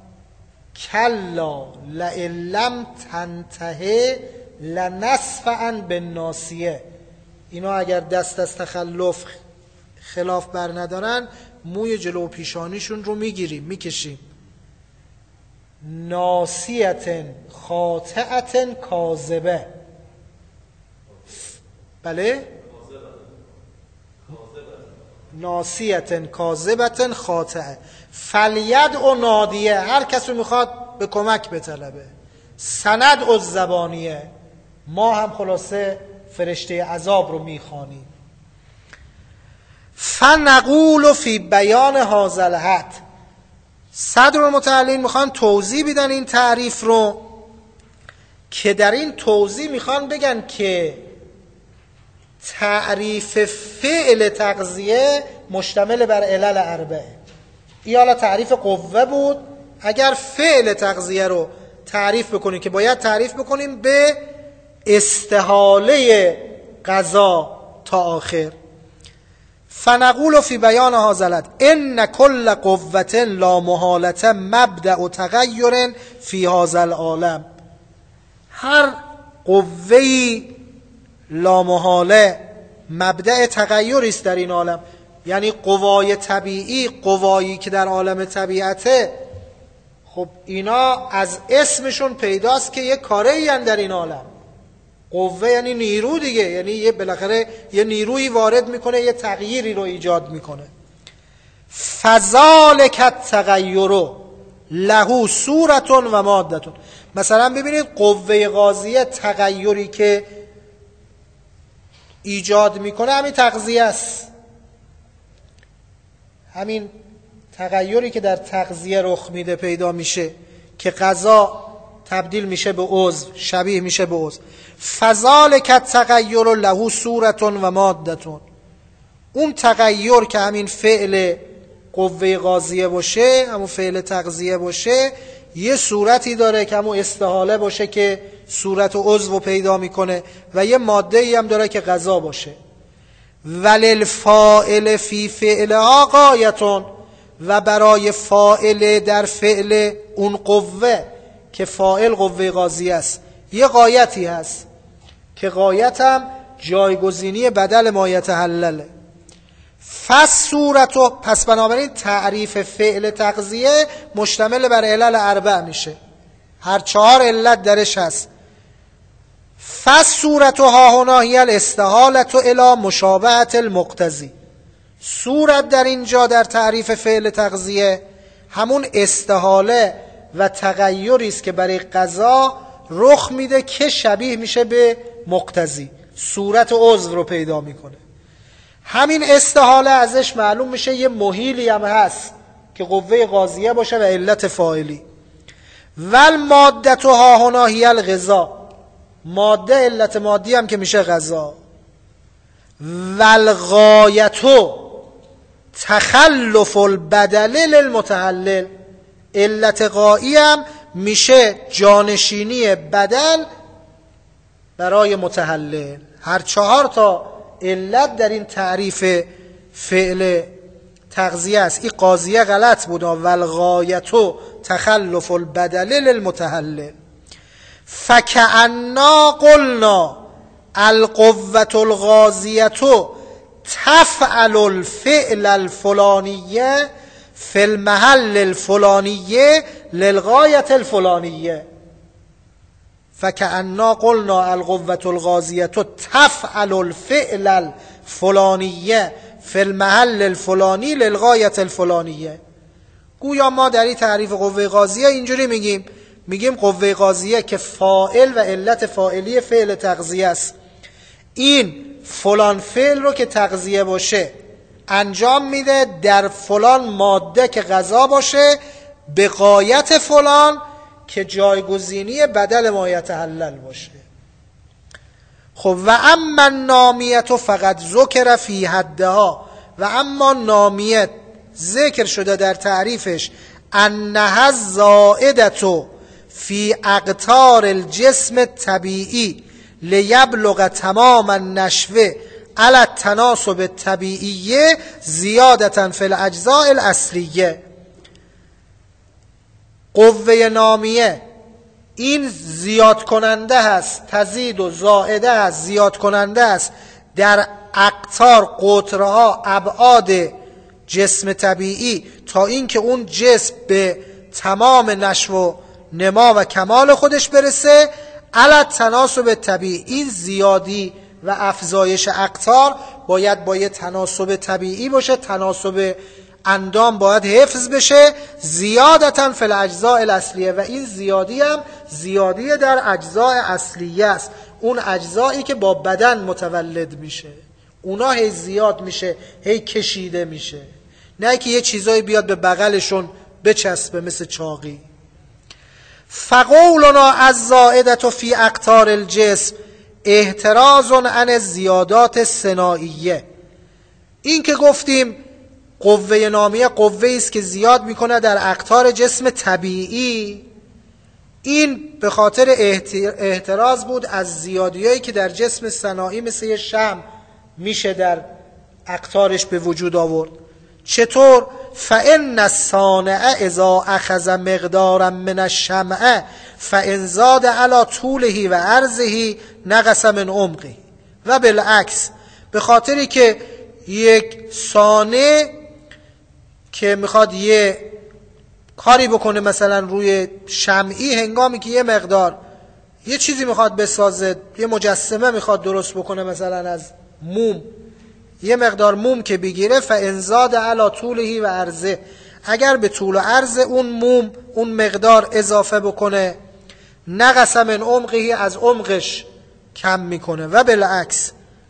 کلا لئن لم تنته لنصفعا بالناصیه. اینا اگر دست از تخلف خلاف بر ندارن موی جلو پیشانیشون رو میگیریم میکشیم. ناصیت خاطئت کاذبه، بله ناصیت کاذبت خاطئه. فلید و نادیه، هر کس رو میخواد به کمک بطلبه. سند و زبانیه، ما هم خلاصه فرشته عذاب رو میخوانیم. فنقول فی بیان هذا الحد، صدر المتعلین میخوان توضیح بدن این تعریف رو که در این توضیح میخوان بگن که تعریف فعل تغذیه مشتمل بر علل اربعه. این حالا تعریف قوه بود. اگر فعل تغذیه رو تعریف بکنیم که باید تعریف بکنیم به استحاله غذا تا آخر. فنقول فی بیان هذا الحد ان کل قوة لا محالة مبدأ تغیر فی هذا العالم. هر قوه‌ای لا محاله مبدأ تغییری است در این عالم، یعنی قوای طبیعی، قوایی که در عالم طبیعته، خب اینا از اسمشون پیداست که یه کاری ان در این عالم. قوه یعنی نیرو دیگه، یعنی یه بالاخره یه نیرویی وارد میکنه، یه تغییری رو ایجاد میکنه. فذالک التغیر له صورت و ماده. مثلا ببینید قوه قاضیه تغییری که ایجاد میکنه همین تغذیه است. همین تغییری که در تغذیه رخ میده پیدا میشه که غذا تبدیل میشه به عضو، شبیه میشه به عضو. فذالک التغیر له صورت و ماده. اون تغییر که همین فعل قوه قاضیه باشه، همون فعل تغذیه باشه، یه صورتی داره که همون استحاله باشه که صورت و عضو پیدا میکنه، و یه ماده ای هم داره که غذا باشه. وللفاعل فی فعلها غایتون، و برای فاعل در فعل اون قوه که فاعل قوه قاضیه است یه غایتی هست که غایت هم جایگزینی بدل ما یتحلله. فس صورتو، پس بنابراین تعریف فعل تغذیه مشتمل بر علل اربع میشه، هر چهار علت درش هست. فس صورتو ها هنا هی الاستحالت الی مشابهت المقتضی. صورت در اینجا در تعریف فعل تغذیه همون استحاله و تغییری است که برای غذا رخ میده که شبیه میشه به مقتضی، صورت و عضو رو پیدا میکنه. همین استحاله ازش معلوم میشه یه محیلی هم هست که قوه قاضیه باشه و علت فاعلی. ول مادت ها هنا هی الغذا. ماده علت مادی هم که میشه غذا. والغایتو تخلف البدل للمتحلل، علت غایی هم میشه جانشینی بدل برای متحلل. هر چهار تا علت در این تعریف فعل تغذیه است. این قاضیه غلط بود. والغایتو تخلف البدل للمتحلل. فکأننا قلنا القوة الغازیه تفعل الفعل الفلانیه فی المحل الفلانیه للغایة الفلانیه. فکأننا قلنا القوة الغازیه تفعل الفعل الفلانیه فی المحل الفلانی للغایة الفلانیه. گویا ما در این تعریف قوه غازیه اینجوری میگیم، میگیم قوه غازیه که فاعل و علت فاعلی فعل تغذیه است، این فلان فعل رو که تغذیه باشه انجام میده در فلان ماده که غذا باشه به غایت فلان که جایگزینی بدل ما یتحلل باشه. خب و اما نامیه فقط ذکر فی حدها، و اما نامیه ذکر شده در تعریفش انها زائدة فی اقطار الجسم الطبیعی لیبلغ تمام النشوه علی التناسب الطبیعی زیادة فی الاجزاء الاصلیه. قوه نامیه این زیاد کننده هست، تزید و زائده هست، زیاد کننده است در اقطار، قطرها، ابعاد جسم طبیعی تا اینکه اون جسم به تمام نشو و نما و کمال خودش برسه. علی تناسب طبیعی، این زیادی و افزایش اقطار باید با یه تناسب طبیعی باشه، تناسب اندام باید حفظ بشه. زیادتاً فی الاجزاء الاصلیه، و این زیادی هم زیادی در اجزاء اصلیه است، اون اجزایی که با بدن متولد میشه اونا هی زیاد میشه، هی کشیده میشه، نه که یه چیزایی بیاد به بغلشون بچسبه مثل چاقی. فقولنا الزائدة فی اقطار الجسم احتراز عن الزیادات الصناعیه. این که گفتیم قوه نامیه قوه است که زیاد میکنه در اقطار جسم طبیعی، این به خاطر احتراز بود از زیادیایی که در جسم صناعی مثل یه شمع میشه در اقطارش به وجود آورد. چطور؟ فإن الصانع اذا اخذ مقدارا من الشمع فإن زاد على طوله و عرضه نقص من عمقه. و بالعکس، به خاطری که یک صانع که میخواد یه کاری بکنه مثلا روی شمعی، هنگامی که یه مقدار یه چیزی میخواد بسازه، یه مجسمه میخواد درست بکنه مثلا از موم، یه مقدار موم که بگیره فإن زاد علی طوله و عرضه، اگر به طول و عرض اون موم اون مقدار اضافه بکنه نقص من عمقه، از عمقش کم میکنه. و بالعکس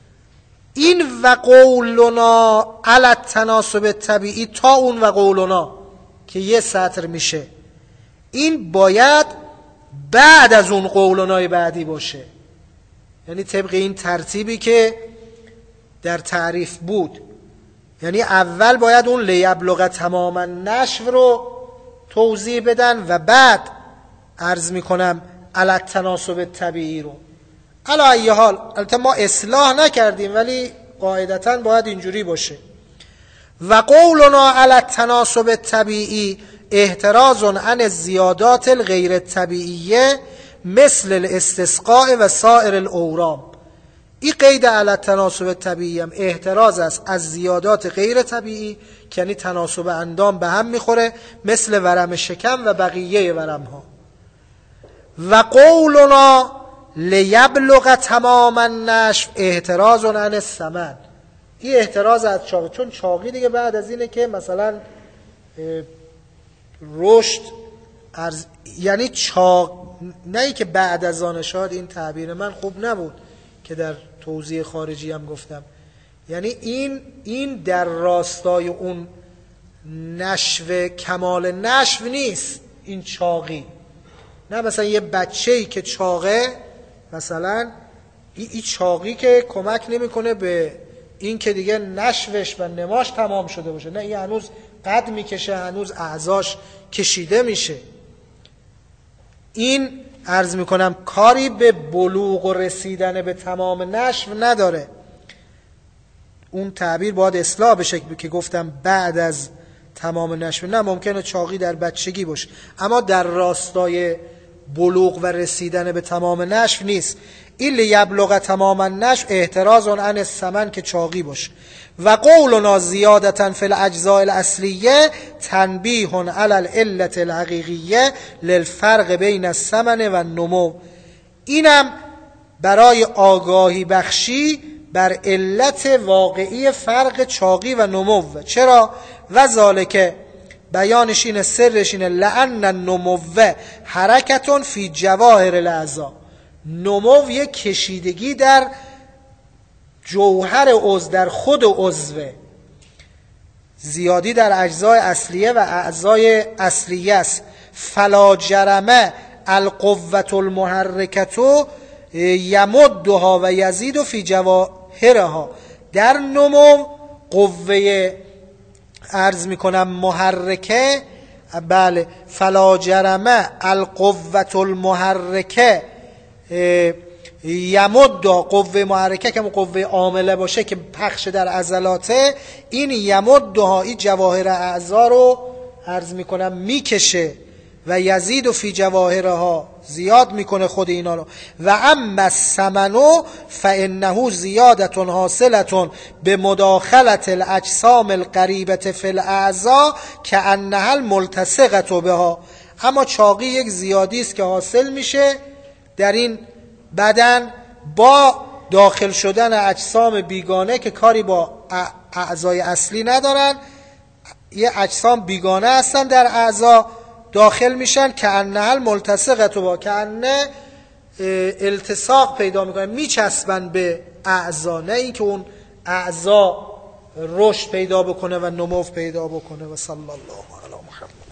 این و قولنا علی التناسب طبیعی تا اون و قولنا که یه سطر میشه، این باید بعد از اون قولنای بعدی باشه، یعنی طبق این ترتیبی که در تعریف بود. یعنی اول باید اون لیبلغ تماما نشو رو توضیح بدن و بعد عرض میکنم علی التناسب طبیعی رو. علی ای حال البته ما اصلاح نکردیم ولی قاعدتا باید اینجوری باشه. و قولنا علی التناسب طبیعی احتراز عن الزیادات الغیر طبیعیه مثل الاستسقاء و سایر الاورام. این قید علی التناسب طبیعی هم احتراز است از زیادات غیر طبیعی که یعنی تناسب اندام به هم میخوره، مثل ورم شکم و بقیه ورم ها. و قولنا لیبلغ تمام النشو احتراز عن الثمن. این احتراز از چاقی، چون چاقی دیگه بعد از اینه که مثلا رشد ارز... یعنی چاق، نه ای که بعد از آن، شاید این تعبیر من خوب نبود که در توضیح خارجی هم گفتم، یعنی این این در راستای اون نشو، کمال نشو نیست این چاقی. نه مثلا یه بچه‌ای که چاقه مثلا این چاقی که کمک نمیکنه به این که دیگه نشوش و نماش تمام شده باشه، نه این هنوز قد میکشه، هنوز اعضاش کشیده میشه. این عرض میکنم کاری به بلوغ و رسیدن به تمام نشو نداره. اون تعبیر باید اصلاح بشه که گفتم بعد از تمام نشو، نه ممکنه چاقی در بچگی باشه، اما در راستای بلوغ و رسیدن به تمام نشو نیست. این لیبلغ تمام النشو احتراز عن الثمن که چاقی باشه. و قولنا زیادتا فی الاجزاء الاصلیه تنبیه علی العلة الحقیقیه للفرق بین الثمن و النمو. اینم برای آگاهی بخشی بر علت واقعی فرق چاقی و نمو. چرا؟ و ذالک بیانش اینه، سرش اینه، لأن النمو حرکتون فی جواهر الاعضاء. نمو یک کشیدگی در جوهر عضو، در خود عضوه. زیادی در اجزای اصلیه و اعضای اصلیه است. فلا جرمه القوة المحرکة یمدها و یزید فی جواهرها. در نمو قوه عرض میکنم محرکه، بله، فلا جرمه القوة المحرکه یمدها، قوه محرکه که قوه عامله باشه که پخش در عضلاته، این یمدها این جواهر اعضا رو عرض میکنم میکشه و یزید فی جواهرها، زیاد میکنه خود اینا رو. و اما الثمن فانه زیادت حاصلة بمداخلة الاجسام القریبة فی الاعضاء کانها الملتصقة بها. اما چاقی یک زیادی است که حاصل میشه در این بدن با داخل شدن اجسام بیگانه که کاری با اعضای اصلی ندارن، یه اجسام بیگانه هستن در اعضا داخل میشن که انها الملتصقه با، که انه التصاق پیدا میکنن، میچسبن به اعضا، نه این که اون اعضا رشد پیدا بکنه و نمو پیدا بکنه. و صلی الله علی محمد.